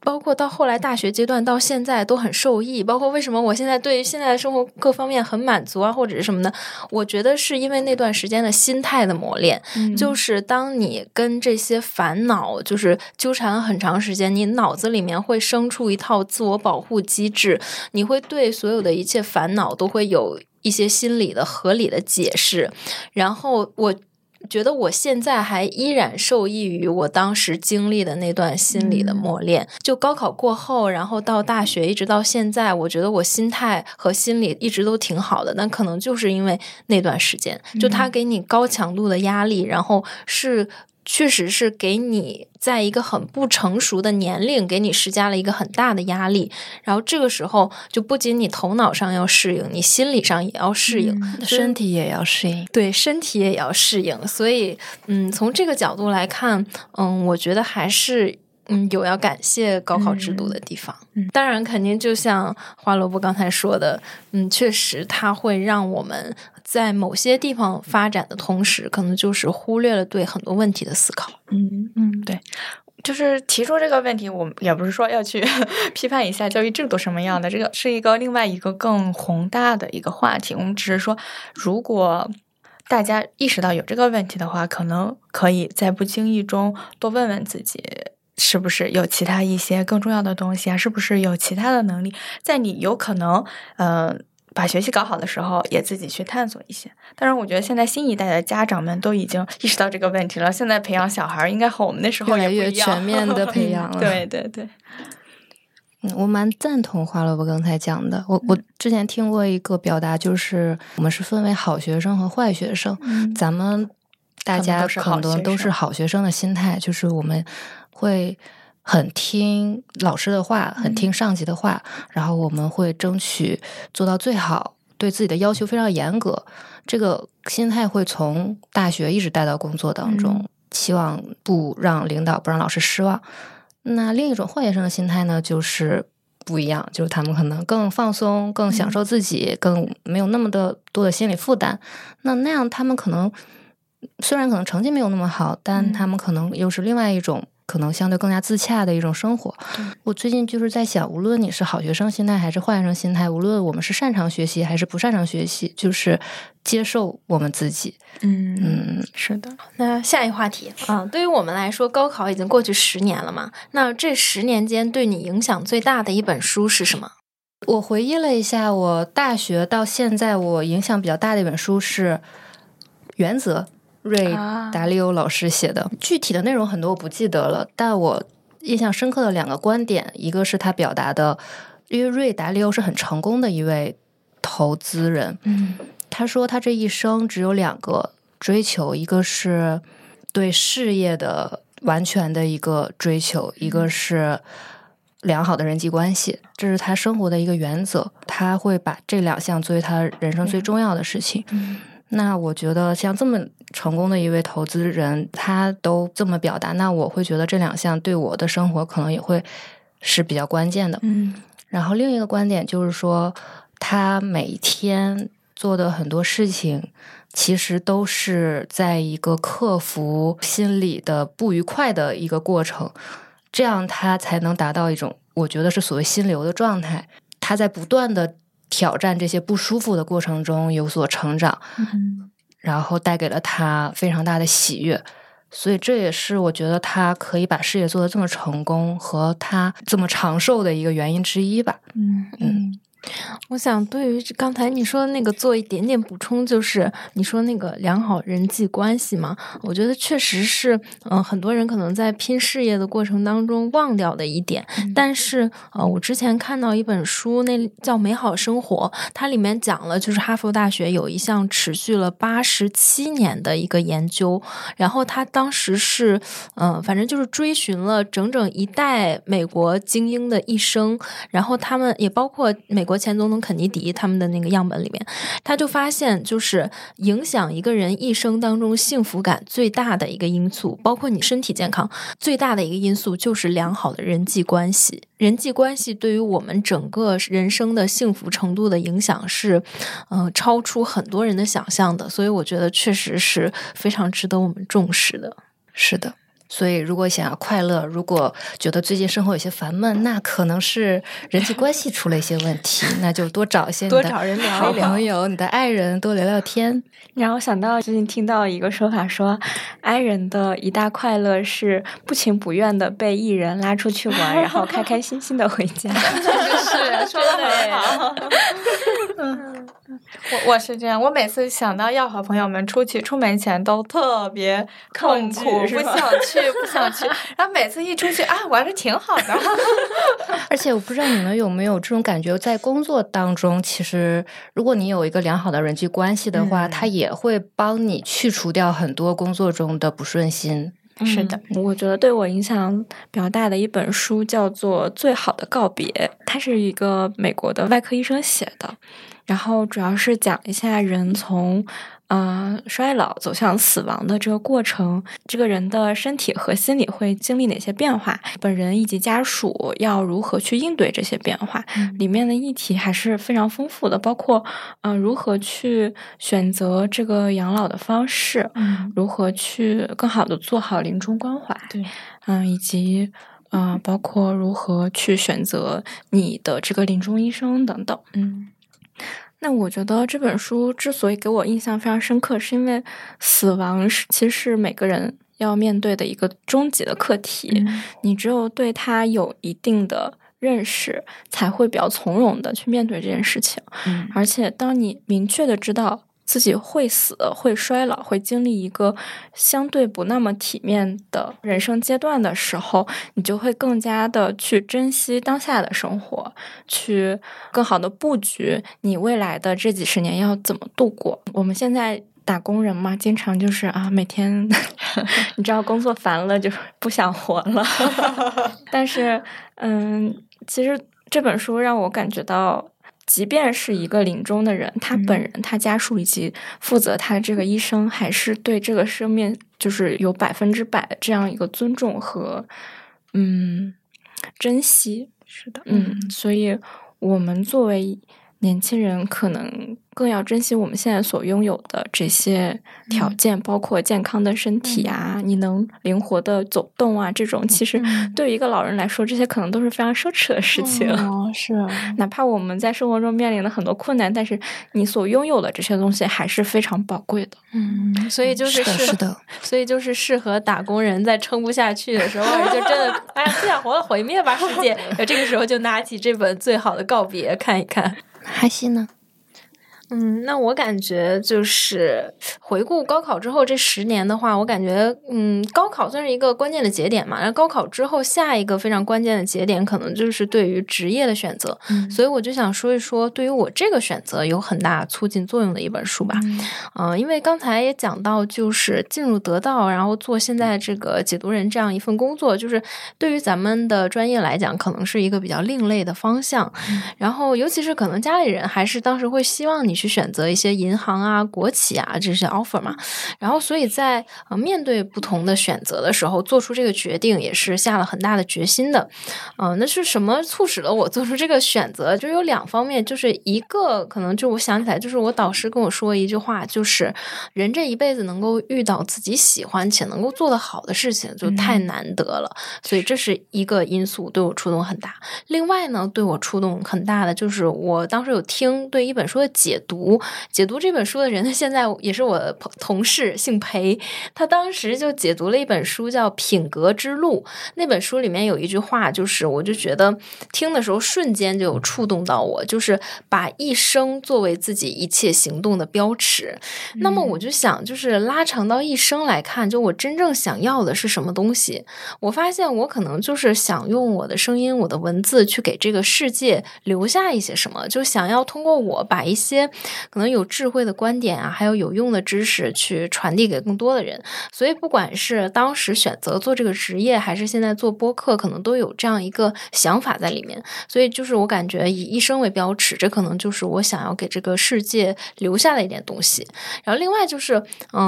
包括到后来大学阶段到现在都很受益，包括为什么我现在对现在的生活各方面很满足啊，或者是什么的，我觉得是因为那段时间的心态的磨练、嗯、就是当你跟这些烦恼就是纠缠很长时间，你脑子里面会生出一套自我保护机制，你会对所有的一切烦恼都会有一些心理的合理的解释，然后我觉得我现在还依然受益于我当时经历的那段心理的磨练、嗯、就高考过后，然后到大学一直到现在，我觉得我心态和心理一直都挺好的，但可能就是因为那段时间就它给你高强度的压力、嗯、然后是确实是给你在一个很不成熟的年龄给你施加了一个很大的压力，然后这个时候就不仅你头脑上要适应，你心理上也要适应、 嗯、身体也要适应， 对，身体也要适应，所以嗯，从这个角度来看，嗯，我觉得还是嗯有要感谢高考制度的地方、嗯、当然肯定就像花萝卜刚才说的，嗯，确实它会让我们在某些地方发展的同时，可能就是忽略了对很多问题的思考。 嗯嗯，对，就是提出这个问题，我们也不是说要去批判一下教育制度什么样的，这个是一个另外一个更宏大的一个话题。我们只是说，如果大家意识到有这个问题的话，可能可以在不经意中多问问自己，是不是有其他一些更重要的东西啊？是不是有其他的能力，在你有可能呃。把学习搞好的时候也自己去探索一些。当然我觉得现在新一代的家长们都已经意识到这个问题了，现在培养小孩应该和我们那时候也不一样， 越来越全面的培养了对对对， 嗯，我蛮赞同花萝卜刚才讲的。我我之前听过一个表达，就是我们是分为好学生和坏学生、嗯、咱们大家可能都是好学生的心态，就是我们会很听老师的话，很听上级的话、嗯、然后我们会争取做到最好，对自己的要求非常严格，这个心态会从大学一直带到工作当中、嗯、希望不让领导不让老师失望。那另一种坏学生的心态呢，就是不一样，就是他们可能更放松，更享受自己、嗯、更没有那么的多的心理负担。那那样他们可能虽然可能成绩没有那么好，但他们可能又是另外一种可能相对更加自洽的一种生活。我最近就是在想，无论你是好学生心态还是坏学生心态，无论我们是擅长学习还是不擅长学习，就是接受我们自己。 嗯嗯，是的。 那下一个话题啊，对于我们来说，高考已经过去十年了嘛，那这十年间对你影响最大的一本书是什么？ 我回忆了一下，我大学到现在我影响比较大的一本书是《原则》，瑞达利欧老师写的、啊、具体的内容很多我不记得了，但我印象深刻的两个观点，一个是他表达的，因为瑞达利欧是很成功的一位投资人，嗯，他说他这一生只有两个追求，一个是对事业的完全的一个追求，一个是良好的人际关系，这是他生活的一个原则，他会把这两项作为他人生最重要的事情、嗯、那我觉得像这么成功的一位投资人，他都这么表达，那我会觉得这两项对我的生活可能也会是比较关键的。嗯，然后另一个观点就是说，他每天做的很多事情其实都是在一个克服心理的不愉快的一个过程，这样他才能达到一种我觉得是所谓心流的状态，他在不断的挑战这些不舒服的过程中有所成长、嗯、然后带给了他非常大的喜悦，所以这也是我觉得他可以把事业做得这么成功和他这么长寿的一个原因之一吧。 嗯嗯，我想对于刚才你说的那个做一点点补充，就是你说那个良好人际关系嘛，我觉得确实是嗯、呃，很多人可能在拼事业的过程当中忘掉的一点、嗯、但是呃，我之前看到一本书，那叫美好生活，它里面讲了就是哈佛大学有一项持续了八十七年的一个研究，然后他当时是嗯、呃，反正就是追寻了整整一代美国精英的一生，然后他们也包括美国前总统肯尼迪他们的那个样本里面，他就发现就是影响一个人一生当中幸福感最大的一个因素，包括你身体健康最大的一个因素就是良好的人际关系，人际关系对于我们整个人生的幸福程度的影响是呃，超出很多人的想象的，所以我觉得确实是非常值得我们重视的。 是的， 所以如果想要快乐，如果觉得最近生活有些烦闷，那可能是人际关系出了一些问题，那就多找一些你的多找人聊好一聊朋友，你的爱人多聊聊天。 然后想到最近听到一个说法说，爱人的一大快乐是不情不愿的被艺人拉出去玩，然后开开心心的回家。 是说的很好。我我是这样，我每次想到要和朋友们出去，出门前都特别痛苦，不想去，不想去。然后每次一出去啊，玩的挺好的。 而且我不知道你们有没有这种感觉，在工作当中，其实如果你有一个良好的人际关系的话，嗯、它也会帮你去除掉很多工作中的不顺心。 是的，嗯、我觉得对我影响比较大的一本书叫做《最好的告别》，它是一个美国的外科医生写的，然后主要是讲一下人从呃衰老走向死亡的这个过程，这个人的身体和心理会经历哪些变化，本人以及家属要如何去应对这些变化。嗯、里面的议题还是非常丰富的，包括嗯、呃、如何去选择这个养老的方式，嗯、如何去更好的做好临终关怀，对，嗯、呃，以及嗯、呃、包括如何去选择你的这个临终医生等等，嗯。那我觉得这本书之所以给我印象非常深刻，是因为死亡是其实是每个人要面对的一个终极的课题，嗯、你只有对它有一定的认识，才会比较从容的去面对这件事情。嗯、而且当你明确的知道自己会死、会衰老、会经历一个相对不那么体面的人生阶段的时候，你就会更加的去珍惜当下的生活，去更好的布局你未来的这几十年要怎么度过。我们现在打工人嘛，经常就是啊，每天你知道工作烦了就不想活了。但是，嗯，其实这本书让我感觉到，即便是一个临终的人，他本人、他家属以及负责他的这个医生，还是对这个生命就是有百分之百的这样一个尊重和嗯珍惜。是的，嗯，所以我们作为年轻人，可能更要珍惜我们现在所拥有的这些条件，嗯、包括健康的身体啊，嗯、你能灵活的走动啊，这种其实对于一个老人来说，这些可能都是非常奢侈的事情。 哦，是， 哪怕我们在生活中面临了很多困难，但是你所拥有的这些东西还是非常宝贵的。 嗯，所以就是是的，是的， 所以就是适合打工人在撑不下去的时候，就真的哎呀不想活了，毁灭吧世界。这个时候就拿起这本《最好的告别》看一看。 哈希呢？ 嗯，那我感觉就是回顾高考之后这十年的话，我感觉嗯，高考算是一个关键的节点嘛。然后高考之后下一个非常关键的节点，可能就是对于职业的选择。嗯、所以我就想说一说，对于我这个选择有很大促进作用的一本书吧。嗯、呃，因为刚才也讲到，就是进入得到，然后做现在这个解读人这样一份工作，就是对于咱们的专业来讲，可能是一个比较另类的方向。嗯、然后尤其是可能家里人还是当时会希望你去选择一些银行啊、国企啊这些 offer 嘛，然后所以在呃面对不同的选择的时候，做出这个决定也是下了很大的决心的。嗯、呃，那是什么促使了我做出这个选择？就有两方面，就是一个可能就我想起来，就是我导师跟我说一句话，就是人这一辈子能够遇到自己喜欢且能够做得好的事情，就太难得了。嗯、所以这是一个因素对我触动很大。另外呢，对我触动很大的就是我当时有听对一本书的解读。解读这本书的人现在也是我的同事，姓裴，他当时就解读了一本书叫《品格之路》。那本书里面有一句话，就是我就觉得听的时候瞬间就有触动到我，就是把一生作为自己一切行动的标尺。嗯、那么我就想，就是拉长到一生来看，就我真正想要的是什么东西？我发现我可能就是想用我的声音、我的文字去给这个世界留下一些什么，就想要通过我把一些可能有智慧的观点啊，还有有用的知识去传递给更多的人。所以不管是当时选择做这个职业，还是现在做播客，可能都有这样一个想法在里面。所以就是我感觉以一生为标尺，这可能就是我想要给这个世界留下的一点东西。然后另外就是嗯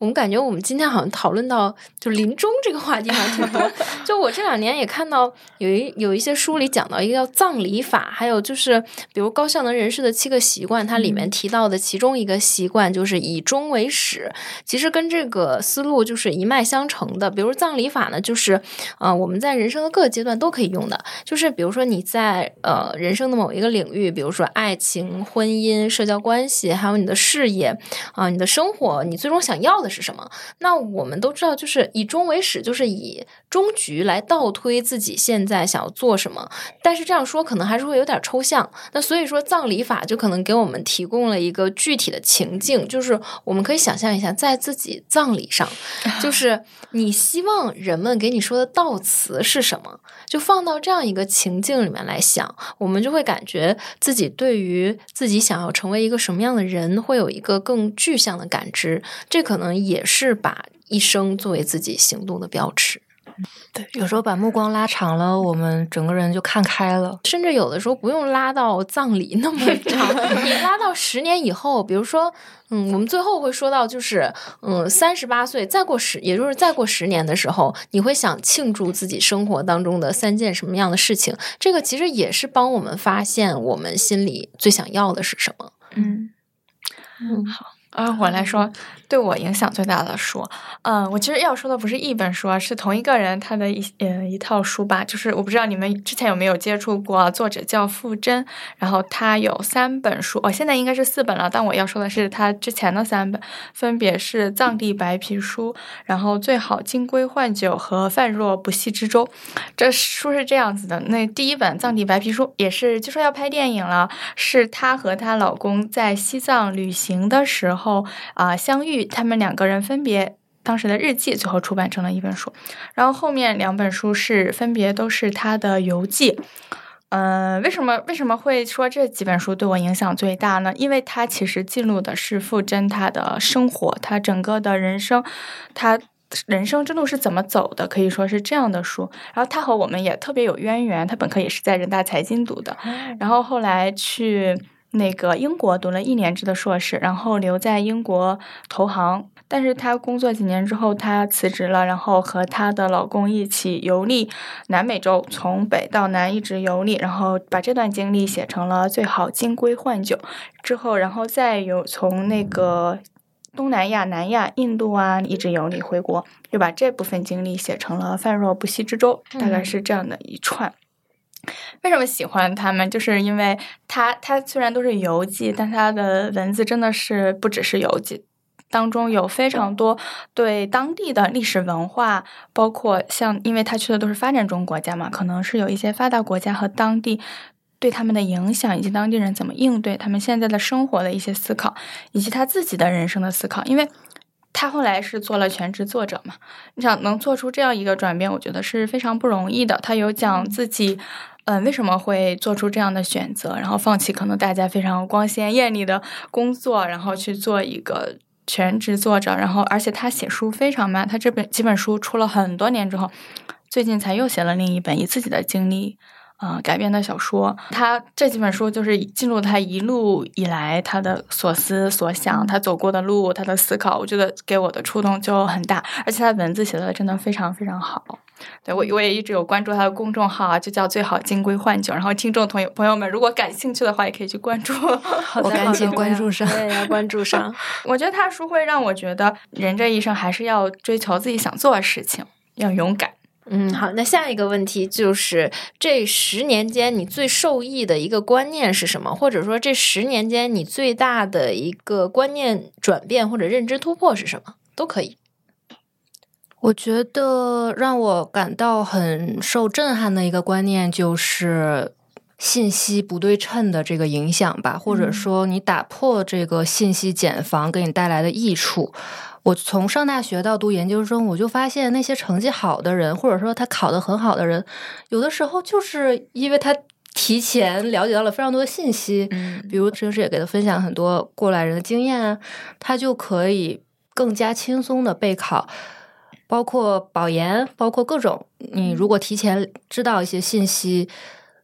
我们感觉我们今天好像讨论到就临终这个话题还挺多。就我这两年也看到有一有一些书里讲到一个叫葬礼法，还有就是比如高效能人士的七个习惯，它里面提到的其中一个习惯就是以终为始，其实跟这个思路就是一脉相承的。比如葬礼法呢，就是呃我们在人生的各个阶段都可以用的，就是比如说你在呃人生的某一个领域，比如说爱情、婚姻、社交关系，还有你的事业啊、呃、你的生活，你最终想要的是什么？那我们都知道，就是以终为始，就是以终局来倒推自己现在想要做什么。但是这样说可能还是会有点抽象。那所以说葬礼法就可能给我们提供了一个具体的情境，就是我们可以想象一下，在自己葬礼上，就是你希望人们给你说的悼词是什么，就放到这样一个情境里面来想，我们就会感觉自己对于自己想要成为一个什么样的人会有一个更具象的感知，这可能也是把一生作为自己行动的标尺。 对，有时候把目光拉长了，我们整个人就看开了。 甚至有的时候不用拉到葬礼那么长，你拉到十年以后，比如说，嗯，我们最后会说到，就是嗯，三十八岁，再过十，也就是再过十年的时候，你会想庆祝自己生活当中的三件什么样的事情？这个其实也是帮我们发现我们心里最想要的是什么。 嗯嗯，好。啊，我来说，对我影响最大的书，嗯，我其实要说的不是一本书，是同一个人他的一呃一套书吧。就是我不知道你们之前有没有接触过，作者叫傅真，然后他有三本书，哦，现在应该是四本了，但我要说的是他之前的三本，分别是《藏地白皮书》，然后《最好金龟换酒》和《泛若不系之舟》。这书是这样子的，那第一本《藏地白皮书》也是据说要拍电影了，是她和她老公在西藏旅行的时候。后啊、呃、相遇，他们两个人分别当时的日记，最后出版成了一本书。然后后面两本书是分别都是他的游记。呃，为什么为什么会说这几本书对我影响最大呢？因为它其实记录的是傅真她的生活，她整个的人生，她人生之路是怎么走的，可以说是这样的书。然后她和我们也特别有渊源，她本科也是在人大财经读的，然后后来去那个英国读了一年制的硕士，然后留在英国投行。但是她工作几年之后，她辞职了，然后和她的老公一起游历南美洲，从北到南一直游历，然后把这段经历写成了《最好金龟换酒》之后，然后再有从那个东南亚、南亚、印度啊一直游历回国，又把这部分经历写成了《泛若不系之舟》，大概是这样的一串。嗯，为什么喜欢他们？就是因为他他虽然都是游记，但他的文字真的是不只是游记，当中有非常多对当地的历史文化，包括像因为他去的都是发展中国家嘛，可能是有一些发达国家和当地对他们的影响，以及当地人怎么应对他们现在的生活的一些思考，以及他自己的人生的思考。因为他后来是做了全职作者嘛，你想能做出这样一个转变，我觉得是非常不容易的。他有讲自己嗯，为什么会做出这样的选择，然后放弃可能大家非常光鲜艳丽的工作，然后去做一个全职作者。然后而且他写书非常慢，他这本几本书出了很多年之后，最近才又写了另一本以自己的经历呃，改编的小说。他这几本书就是记录他一路以来他的所思所想，他走过的路，他的思考，我觉得给我的触动就很大。而且他文字写的真的非常非常好。对，我我也一直有关注他的公众号啊，就叫最好金龟换酒。然后听众朋友朋友们如果感兴趣的话，也可以去关注。 我赶紧关注上， 我也要关注上。 我觉得他书会让我觉得人这一生还是要追求自己想做的事情，要勇敢。 嗯，好，那下一个问题就是这十年间你最受益的一个观念是什么？或者说这十年间你最大的一个观念转变或者认知突破是什么？都可以。 我觉得让我感到很受震撼的一个观念就是信息不对称的这个影响吧，或者说你打破这个信息茧房给你带来的益处。我从上大学到读研究生，我就发现那些成绩好的人，或者说他考得很好的人，有的时候就是因为他提前了解到了非常多的信息，嗯，比如摄影师也给他分享很多过来人的经验啊，他就可以更加轻松的备考，包括保研，包括各种，你如果提前知道一些信息，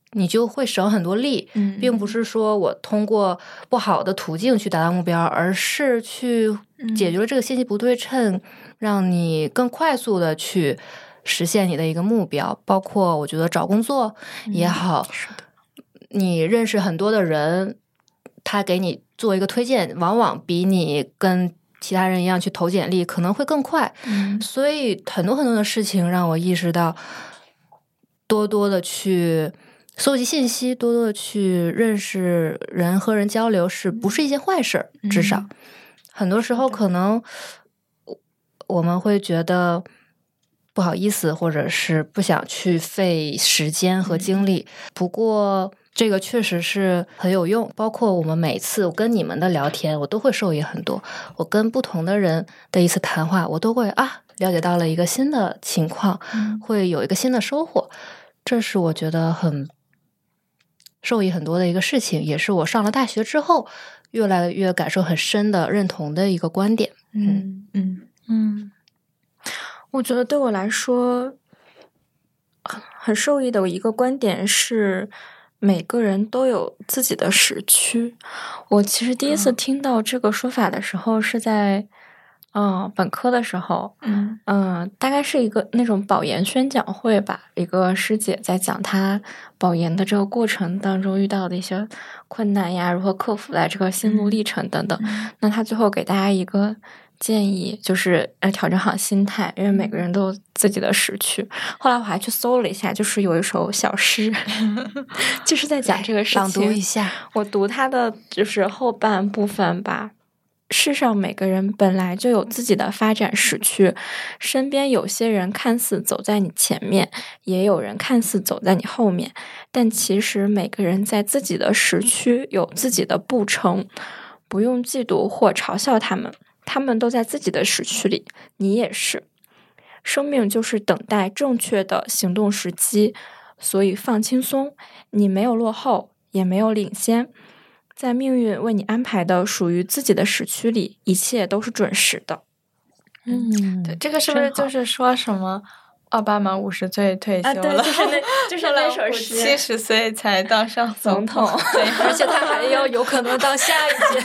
你就会省很多力， 嗯并不是说我通过不好的途径去达到目标，而是去解决了这个信息不对称，让你更快速的去实现你的一个目标。包括我觉得找工作也好， 嗯、是的， 你认识很多的人，他给你做一个推荐，往往比你跟其他人一样去投简历可能会更快。 嗯， 所以很多很多的事情让我意识到，多多的去搜集信息，多多的去认识人，和人交流，是不是一件坏事？ 嗯、 至少很多时候可能我们会觉得不好意思，或者是不想去费时间和精力。嗯、不过这个确实是很有用，包括我们每次我跟你们的聊天，我都会受益很多。我跟不同的人的一次谈话，我都会啊了解到了一个新的情况， 嗯、 会有一个新的收获。这是我觉得很受益很多的一个事情，也是我上了大学之后越来越感受很深的认同的一个观点。 嗯嗯嗯，我觉得对我来说很受益的一个观点是，每个人都有自己的时区。我其实第一次听到这个说法的时候是在嗯、呃、本科的时候， 嗯嗯、呃，大概是一个那种保研宣讲会吧，一个师姐在讲她保研的这个过程当中遇到的一些困难呀，如何克服的这个心路历程等等。 嗯、 那她最后给大家一个建议，就是要调整好心态，因为每个人都有自己的时区。后来我还去搜了一下，就是有一首小诗就是在讲这个事情， 朗读一下。 我读它的就是后半部分吧。世上每个人本来就有自己的发展时区，身边有些人看似走在你前面，也有人看似走在你后面，但其实每个人在自己的时区有自己的步程，不用嫉妒或嘲笑他们，他们都在自己的时区里，你也是。生命就是等待正确的行动时机，所以放轻松，你没有落后，也没有领先。在命运为你安排的属于自己的时区里，一切都是准时的。 嗯，对，这个是不是就是说什么奥巴马五十岁退休了？ 啊、对，就是那，就是那首诗， 七十岁才当上总统， 对， 而且他还要有可能当下一届。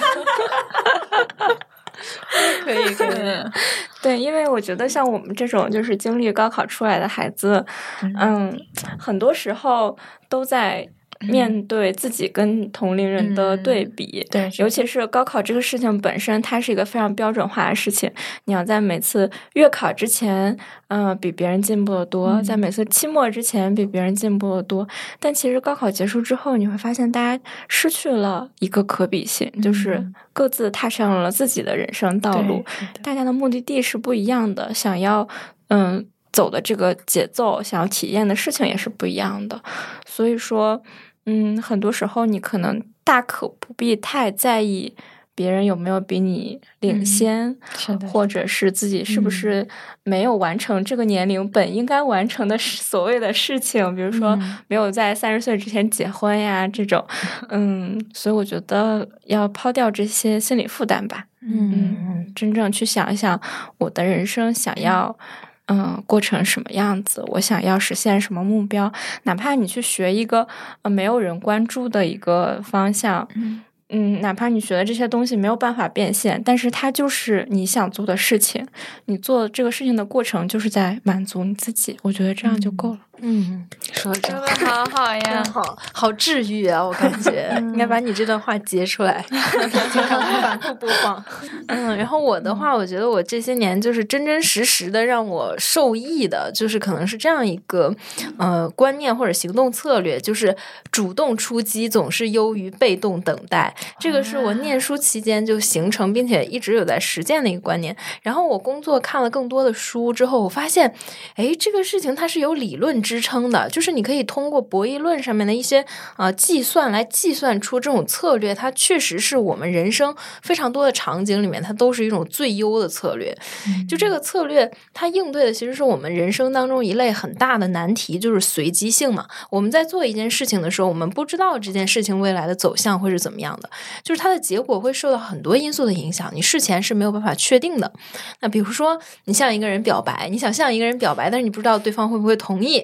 可以，可以。 对，因为我觉得像我们这种就是经历高考出来的孩子，嗯，嗯很多时候都在面对自己跟同龄人的对比， 嗯、对， 尤其是高考这个事情本身，它是一个非常标准化的事情。你要在每次月考之前，嗯、呃，比别人进步的多； 嗯、 在每次期末之前，比别人进步的多。但其实高考结束之后，你会发现大家失去了一个可比性， 嗯、 就是各自踏上了自己的人生道路，大家的目的地是不一样的，想要嗯走的这个节奏，想要体验的事情也是不一样的。所以说。嗯，很多时候你可能大可不必太在意别人有没有比你领先， 嗯、是的， 或者是自己是不是没有完成这个年龄本应该完成的所谓的事情，比如说没有在三十岁之前结婚呀这种。嗯，所以我觉得要抛掉这些心理负担吧。 嗯， 嗯真正去想一想我的人生想要。嗯，过成什么样子？我想要实现什么目标？哪怕你去学一个呃没有人关注的一个方向， 嗯， 嗯，哪怕你学的这些东西没有办法变现，但是它就是你想做的事情。你做这个事情的过程就是在满足你自己，我觉得这样就够了。 嗯，说的真好好呀， 好好治愈啊！我感觉应该把你这段话截出来，经常反复播放。嗯，然后我的话，我觉得我这些年就是真真实实的让我受益的，就是可能是这样一个呃观念或者行动策略，就是主动出击总是优于被动等待。这个是我念书期间就形成并且一直有在实践的一个观念。然后我工作看了更多的书之后，我发现，哎，这个事情它是有理论支撑的，就是你可以通过博弈论上面的一些呃计算来计算出这种策略，它确实是我们人生非常多的场景里面，它都是一种最优的策略。就这个策略，它应对的其实是我们人生当中一类很大的难题，就是随机性嘛。我们在做一件事情的时候，我们不知道这件事情未来的走向会是怎么样的，就是它的结果会受到很多因素的影响，你事前是没有办法确定的。那比如说，你向一个人表白，你想向一个人表白，但是你不知道对方会不会同意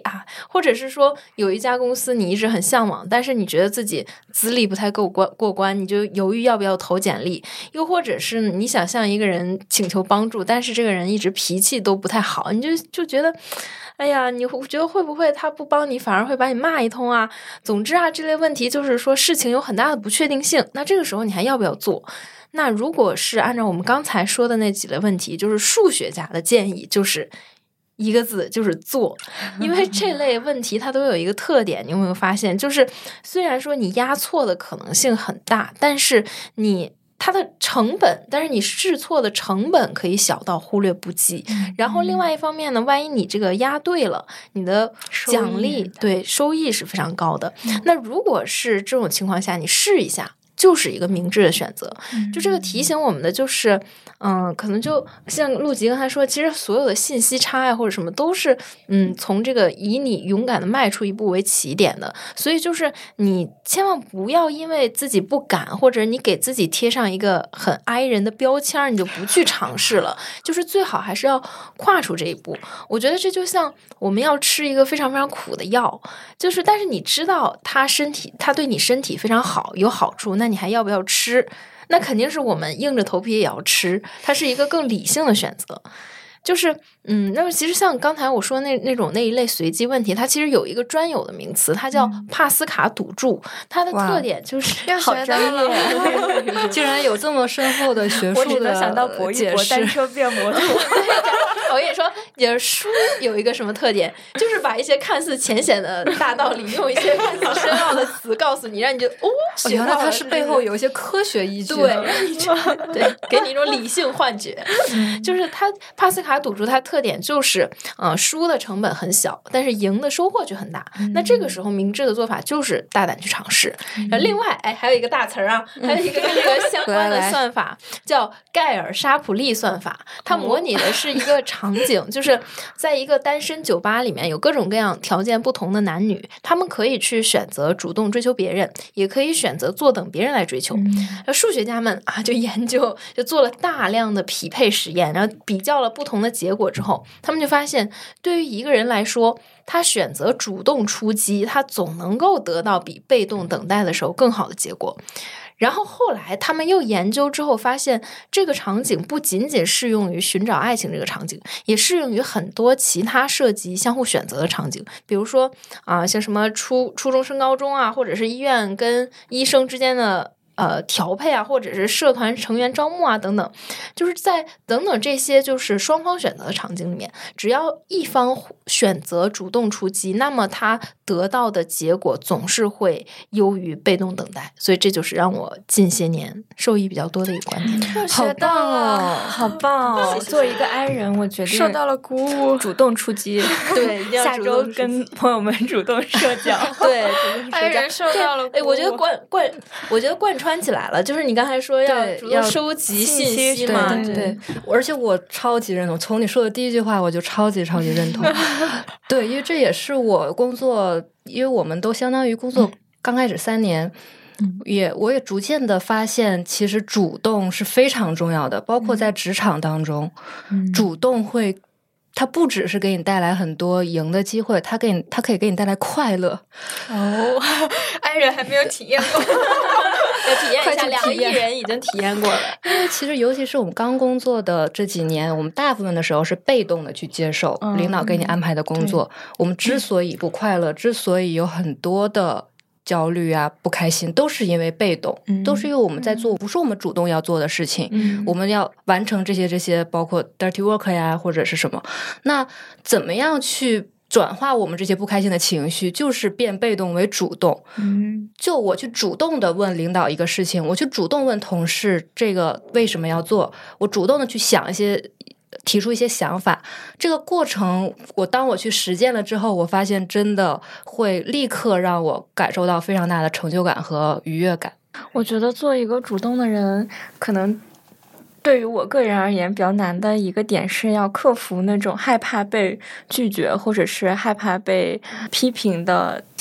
啊，或者是说有一家公司你一直很向往，但是你觉得自己资历不太够关过关，你就犹豫要不要投简历，又或者是你想向一个人请求帮助，但是这个人一直脾气都不太好，你就就觉得哎呀，你觉得会不会他不帮你反而会把你骂一通啊？总之啊，这类问题就是说事情有很大的不确定性，那这个时候你还要不要做？那如果是按照我们刚才说的那几类问题，就是数学家的建议就是一个字，就是做。因为这类问题它都有一个特点，你有没有发现，就是虽然说你押错的可能性很大，但是你它的成本，但是你试错的成本可以小到忽略不计。然后另外一方面呢，万一你这个押对了，你的奖励对收益是非常高的。那如果是这种情况下，你试一下就是一个明智的选择。就这个提醒我们的就是，嗯，可能就像陆吉刚才说，其实所有的信息差呀或者什么都是，嗯，从这个以你勇敢的迈出一步为起点的。所以就是你千万不要因为自己不敢，或者你给自己贴上一个很哀人的标签，你就不去尝试了。就是最好还是要跨出这一步。我觉得这就像我们要吃一个非常非常苦的药，就是但是你知道它身体它对你身体非常好，有好处，那你还要不要吃？那肯定是我们硬着头皮也要吃，它是一个更理性的选择。就是嗯，那么其实像刚才我说那那种那一类随机问题，它其实有一个专有的名词，它叫帕斯卡赌注。它的特点就是好专业， 竟然有这么深厚的学术的解释。 我只能想到搏一搏，单车变摩托。 我跟你说，你的书有一个什么特点，就是把一些看似浅显的大道理，用一些看似深奥的词告诉你，让你就哦，学到了。 原来它是背后有一些科学依据。 对，对，给你一种理性幻觉。就是它帕斯卡赌注，它特点就是，呃，输的成本很小，但是赢的收获就很大。嗯、那这个时候明智的做法就是大胆去尝试。嗯、另外，哎，还有一个大词儿啊，还有一个跟这个相关的算法叫盖尔沙普利算法，它模拟的是一个场景，就是在一个单身酒吧里面，有各种各样条件不同的男女，他们可以去选择主动追求别人，也可以选择坐等别人来追求。嗯、数学家们啊，就研究，就做了大量的匹配实验，然后比较了不同的结果之后，他们就发现，对于一个人来说，他选择主动出击，他总能够得到比被动等待的时候更好的结果。然后后来他们又研究之后发现，这个场景不仅仅适用于寻找爱情这个场景，也适用于很多其他涉及相互选择的场景，比如说啊，像什么初初中升高中啊，或者是医院跟医生之间的呃调配啊，或者是社团成员招募啊等等，就是在等等这些就是双方选择的场景里面，只要一方选择主动出击，那么他得到的结果总是会优于被动等待。所以这就是让我近些年受益比较多的一个观点。 好棒哦，好棒哦！作为一个 I 人，我决定受到了鼓舞， 主动出击。 对， 下周跟朋友们主动社交。 对 ，I 人受到了鼓舞。 哎，我觉得贯贯，我觉得贯穿起来了。就是你刚才说要要收集信息嘛， 对，对，而且我超级认同。从你说的第一句话，我就超级超级认同。对，因为这也是我工作，因为我们都相当于工作刚开始三年，嗯、也我也逐渐的发现，其实主动是非常重要的，包括在职场当中，嗯、主动会。它不只是给你带来很多赢的机会，它给你，它可以给你带来快乐。 哦，爱人还没有体验过， 要体验一下，两个艺人已经体验过了。 因为其实，尤其是我们刚工作的这几年，我们大部分的时候是被动的去接受领导给你安排的工作。嗯、我们之所以不快乐，嗯、之所以有很多的焦虑啊、不开心，都是因为被动，嗯、都是因为我们在做不是我们主动要做的事情，嗯、我们要完成这些这些，包括 dirty work 呀，或者是什么。那怎么样去转化我们这些不开心的情绪，就是变被动为主动。嗯，就我去主动的问领导一个事情，我去主动问同事这个为什么要做，我主动的去想一些。提出一些想法，这个过程我当我去实践了之后，我发现真的会立刻让我感受到非常大的成就感和愉悦感。 我觉得做一个主动的人，可能对于我个人而言比较难的一个点是要克服那种害怕被拒绝或者是害怕被批评的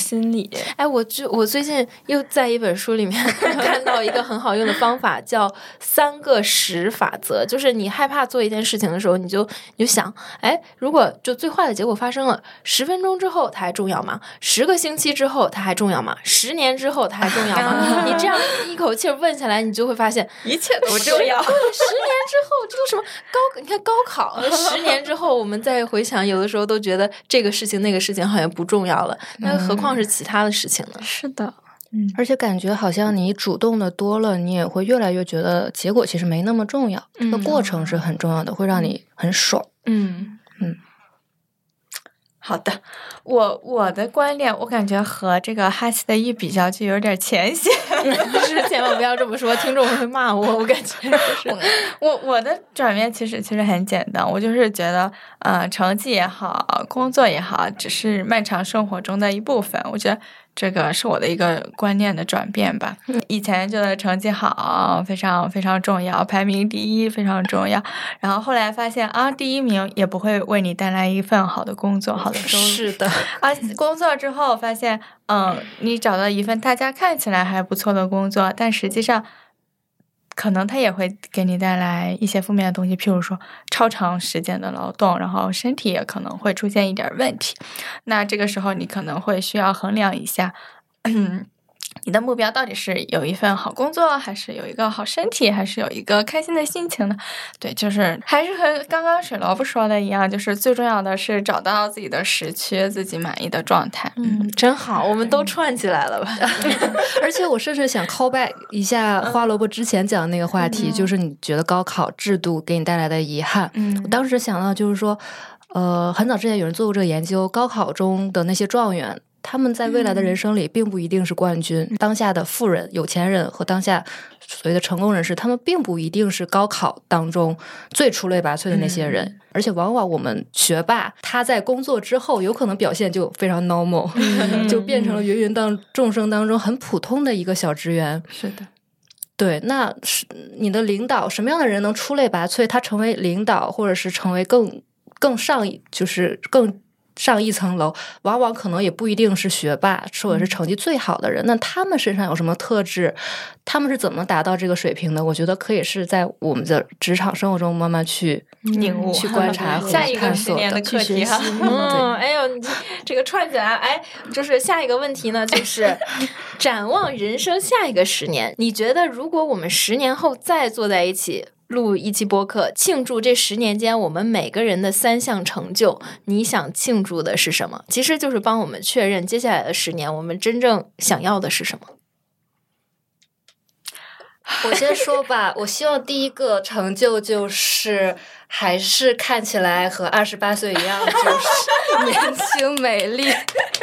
心理。 哎，我就我最近又在一本书里面看到一个很好用的方法，叫三个十法则。就是你害怕做一件事情的时候，你就你就想，哎，如果就最坏的结果发生了，十分钟之后它还重要吗？十个星期之后它还重要吗？十年之后它还重要吗？你这样一口气问下来，你就会发现一切都不重要。 对，十年之后这都什么高？你看高考，十年之后我们再回想，有的时候都觉得这个事情那个事情好像不重要了，那何况是其他的事情呢？ 是的。 嗯，而且感觉好像你主动的多了，你也会越来越觉得结果其实没那么重要， 嗯、 这个过程是很重要的，会让你很爽。 嗯嗯， 好的，我我的观念，我感觉和这个哈希的一比较，就有点浅显。 是千万不要这么说，听众会骂我。我感觉就是我我的转变其实其实很简单，我就是觉得，呃，成绩也好，工作也好，只是漫长生活中的一部分。我觉得这个是我的一个观念的转变吧。以前觉得成绩好非常非常重要，排名第一非常重要，然后后来发现啊，第一名也不会为你带来一份好的工作、好的收入。 是的啊，工作之后发现，嗯，你找到一份大家看起来还不错的工作，但实际上可能它也会给你带来一些负面的东西，譬如说超长时间的劳动，然后身体也可能会出现一点问题。那这个时候你可能会需要衡量一下，嗯，你的目标到底是有一份好工作，还是有一个好身体，还是有一个开心的心情呢？对，就是还是和刚刚水萝卜说的一样，就是最重要的是找到自己的时区，自己满意的状态。 嗯，真好，我们都串起来了吧？ 而且我甚至想 call back 一下花萝卜之前讲的那个话题， 嗯、 就是你觉得高考制度给你带来的遗憾。 嗯， 我当时想到就是说，呃，很早之前有人做过这个研究，高考中的那些状元，他们在未来的人生里并不一定是冠军，嗯、当下的富人、有钱人和当下所谓的成功人士，他们并不一定是高考当中最出类拔萃的那些人，嗯、而且往往我们学霸他在工作之后有可能表现就非常 normal，嗯、就变成了芸芸当众生当中很普通的一个小职员。 是的。 对，那是你的领导什么样的人能出类拔萃？他成为领导，或者是成为更更上，就是更上一层楼，往往可能也不一定是学霸，或者是成绩最好的人。那他们身上有什么特质？他们是怎么达到这个水平的？我觉得可以是在我们的职场生活中慢慢去领悟、 去观察和下一个探索十年的课题哈。 嗯，哎呦，你这个串起来，哎，就是下一个问题呢，就是展望人生下一个十年，你觉得如果我们十年后再坐在一起录一期播客，庆祝这十年间我们每个人的三项成就，你想庆祝的是什么？其实就是帮我们确认接下来的十年我们真正想要的是什么。 我先说吧，我希望第一个成就就是还是看起来和二十八岁一样，就是年轻美丽。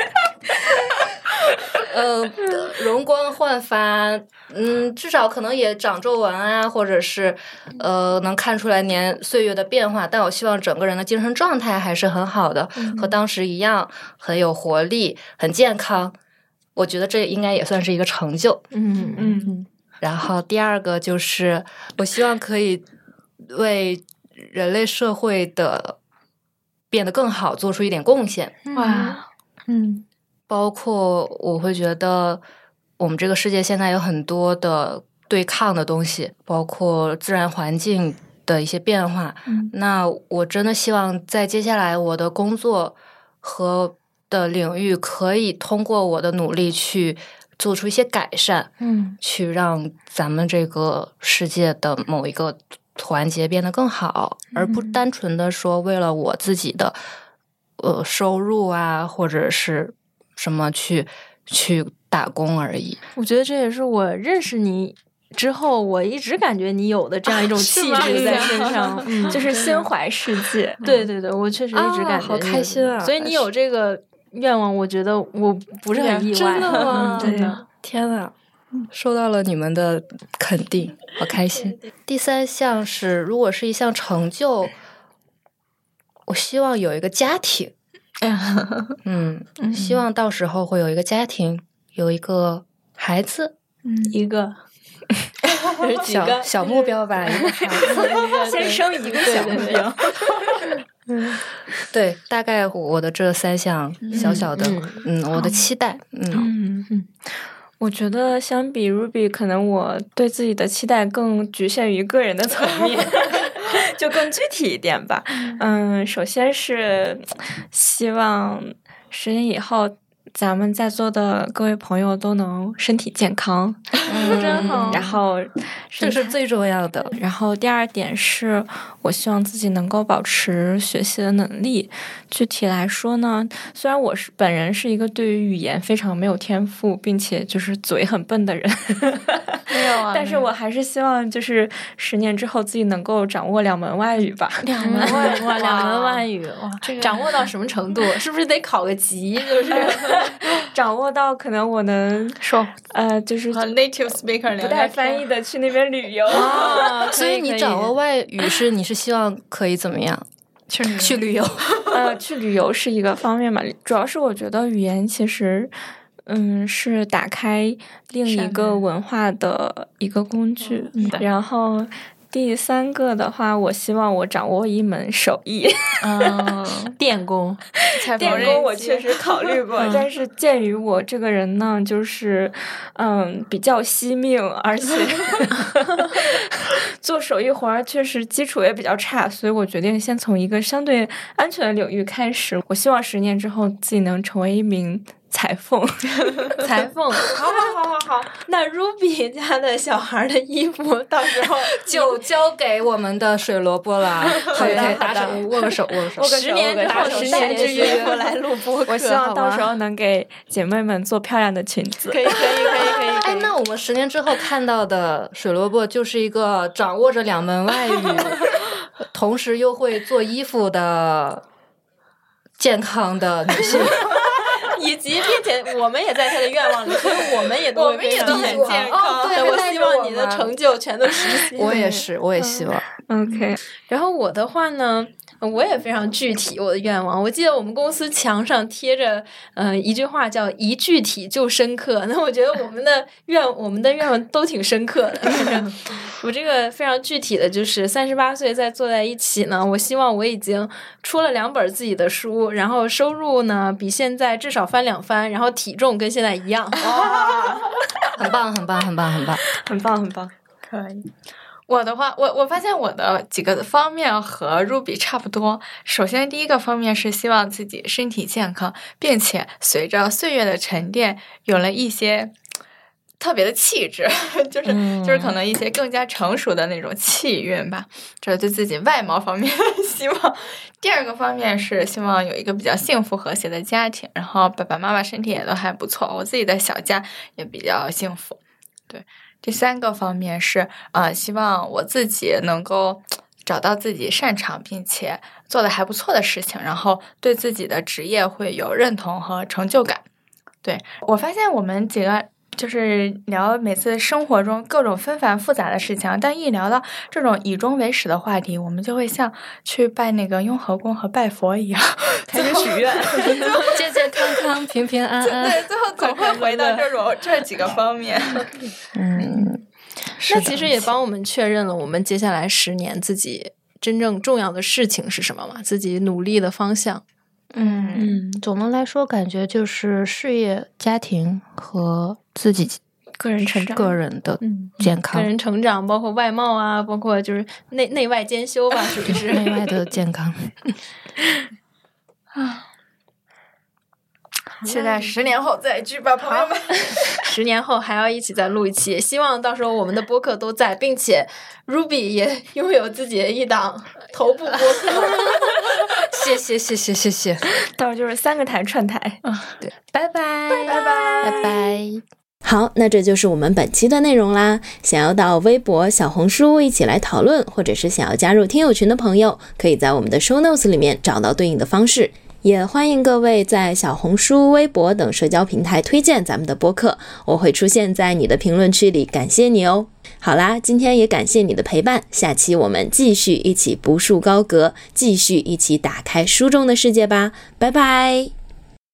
呃，容光焕发，嗯，至少可能也长皱纹啊，或者是呃，能看出来年岁月的变化。但我希望整个人的精神状态还是很好的， 嗯、 和当时一样，很有活力，很健康。我觉得这应该也算是一个成就。 嗯嗯。 然后第二个就是，我希望可以为人类社会的变得更好做出一点贡献。 哇， 嗯。包括我会觉得我们这个世界现在有很多的对抗的东西，包括自然环境的一些变化。 嗯、 那我真的希望在接下来我的工作和的领域可以通过我的努力去做出一些改善， 嗯， 去让咱们这个世界的某一个环节变得更好， 嗯、 而不单纯的说为了我自己的呃收入啊，或者是什么去去打工而已。 我觉得这也是我认识你之后，我一直感觉你有的这样一种气质在身上， 嗯、就是心怀世界。 对对对，我确实一直感觉、 啊、好开心啊！ 所以你有这个愿望，我觉得我不是很意外。 真的吗？ 真的， 天哪！收到了你们的肯定，好开心。第三项是，如果是一项成就，我希望有一个家庭。嗯，希望到时候会有一个家庭，有一个孩子， 嗯，一个小小目标吧，一个孩子， 先生一个小目标。 嗯， 对，大概我的这三项小小的，嗯，嗯我的期待，嗯嗯嗯。我觉得相比 Ruby， 可能我对自己的期待更局限于个人的层面，就更具体一点吧。嗯，首先是希望十年以后，咱们在座的各位朋友都能身体健康， 嗯、真好。 然后这是最重要的。 然后第二点是我希望自己能够保持学习的能力。具体来说呢，虽然我是本人是一个对于语言非常没有天赋，并且就是嘴很笨的人， 没有啊， 但是我还是希望就是十年之后自己能够掌握两门外语吧。 两门外语哇，两门外语哇，这个掌握到什么程度？是不是得考个级？就是掌握到可能我能说呃，就是和 native speaker 不带翻译的去那边旅游。 啊， 所以你掌握外语是你是希望可以怎么样？ 去去旅游？ 呃，去旅游是一个方面嘛，主要是我觉得语言其实。嗯，是打开另一个文化的一个工具。 嗯、 然后第三个的话，我希望我掌握一门手艺。 嗯，电工。 电工我确实考虑过，嗯、但是鉴于我这个人呢，就是嗯比较惜命，而且做手艺活儿确实基础也比较差，所以我决定先从一个相对安全的领域开始。我希望十年之后自己能成为一名裁缝。 裁缝，好好好好好。那 Ruby 家的小孩的衣服到时候就交给我们的水萝卜了。可以可以打手握个手握个手。 十年之后十年之约过来录播客， 我希望到时候能给姐妹们做漂亮的裙子。 可以可以可以可以。 哎，那我们十年之后看到的水萝卜就是一个掌握着两门外语，同时又会做衣服的健康的女性。 以及并且我们也在他的愿望里，所以我们也都会非常健康。 哦，对， 我希望你的成就全都实现。 我也是，我也希望。 嗯、OK， 然后我的话呢，我也非常具体我的愿望。我记得我们公司墙上贴着嗯、呃、一句话叫一具体就深刻。那我觉得我们的愿我们的愿望都挺深刻的。我这个非常具体的就是三十八岁再坐在一起呢，我希望我已经出了两本自己的书，然后收入呢比现在至少翻两番，然后体重跟现在一样。 哇，很棒很棒很棒很棒很棒很棒， 可以。我的话，我我发现我的几个方面和 Ruby 差不多。首先，第一个方面是希望自己身体健康，并且随着岁月的沉淀，有了一些特别的气质，就是、嗯、就是可能一些更加成熟的那种气韵吧。这是对自己外貌方面的希望。第二个方面是希望有一个比较幸福和谐的家庭，然后爸爸妈妈身体也都还不错，我自己的小家也比较幸福。对。第三个方面是，呃，希望我自己能够找到自己擅长并且做的还不错的事情，然后对自己的职业会有认同和成就感。对，我发现我们几个就是聊每次生活中各种纷繁复杂的事情，但一聊到这种以终为始的话题，我们就会像去拜那个雍和宫和拜佛一样， 开始许愿， 健健康康、平平安安。 对，最后总会回到这种这几个方面。 嗯， 那其实也帮我们确认了我们接下来十年自己真正重要的事情是什么嘛？自己努力的方向。 嗯嗯，总的来说，感觉就是事业、家庭和自己个人成长、 个人的健康、 嗯、个人成长，包括外貌啊，包括就是内内外兼修吧，属于是内外的健康。 啊，期待十年后再聚吧，朋友们。 十年后还要一起再录一期，希望到时候我们的播客都在，并且 Ruby 也拥有自己的一档头部播客。 谢谢谢谢谢谢， 到时候就是三个台串台啊，对，拜拜拜拜拜拜。 好，那这就是我们本期的内容啦。想要到微博、小红书一起来讨论，或者是想要加入听友群的朋友，可以在我们的 show notes 里面找到对应的方式。也欢迎各位在小红书、微博等社交平台推荐咱们的播客，我会出现在你的评论区里，感谢你哦。好啦，今天也感谢你的陪伴，下期我们继续一起不束高阁，继续一起打开书中的世界吧，拜拜。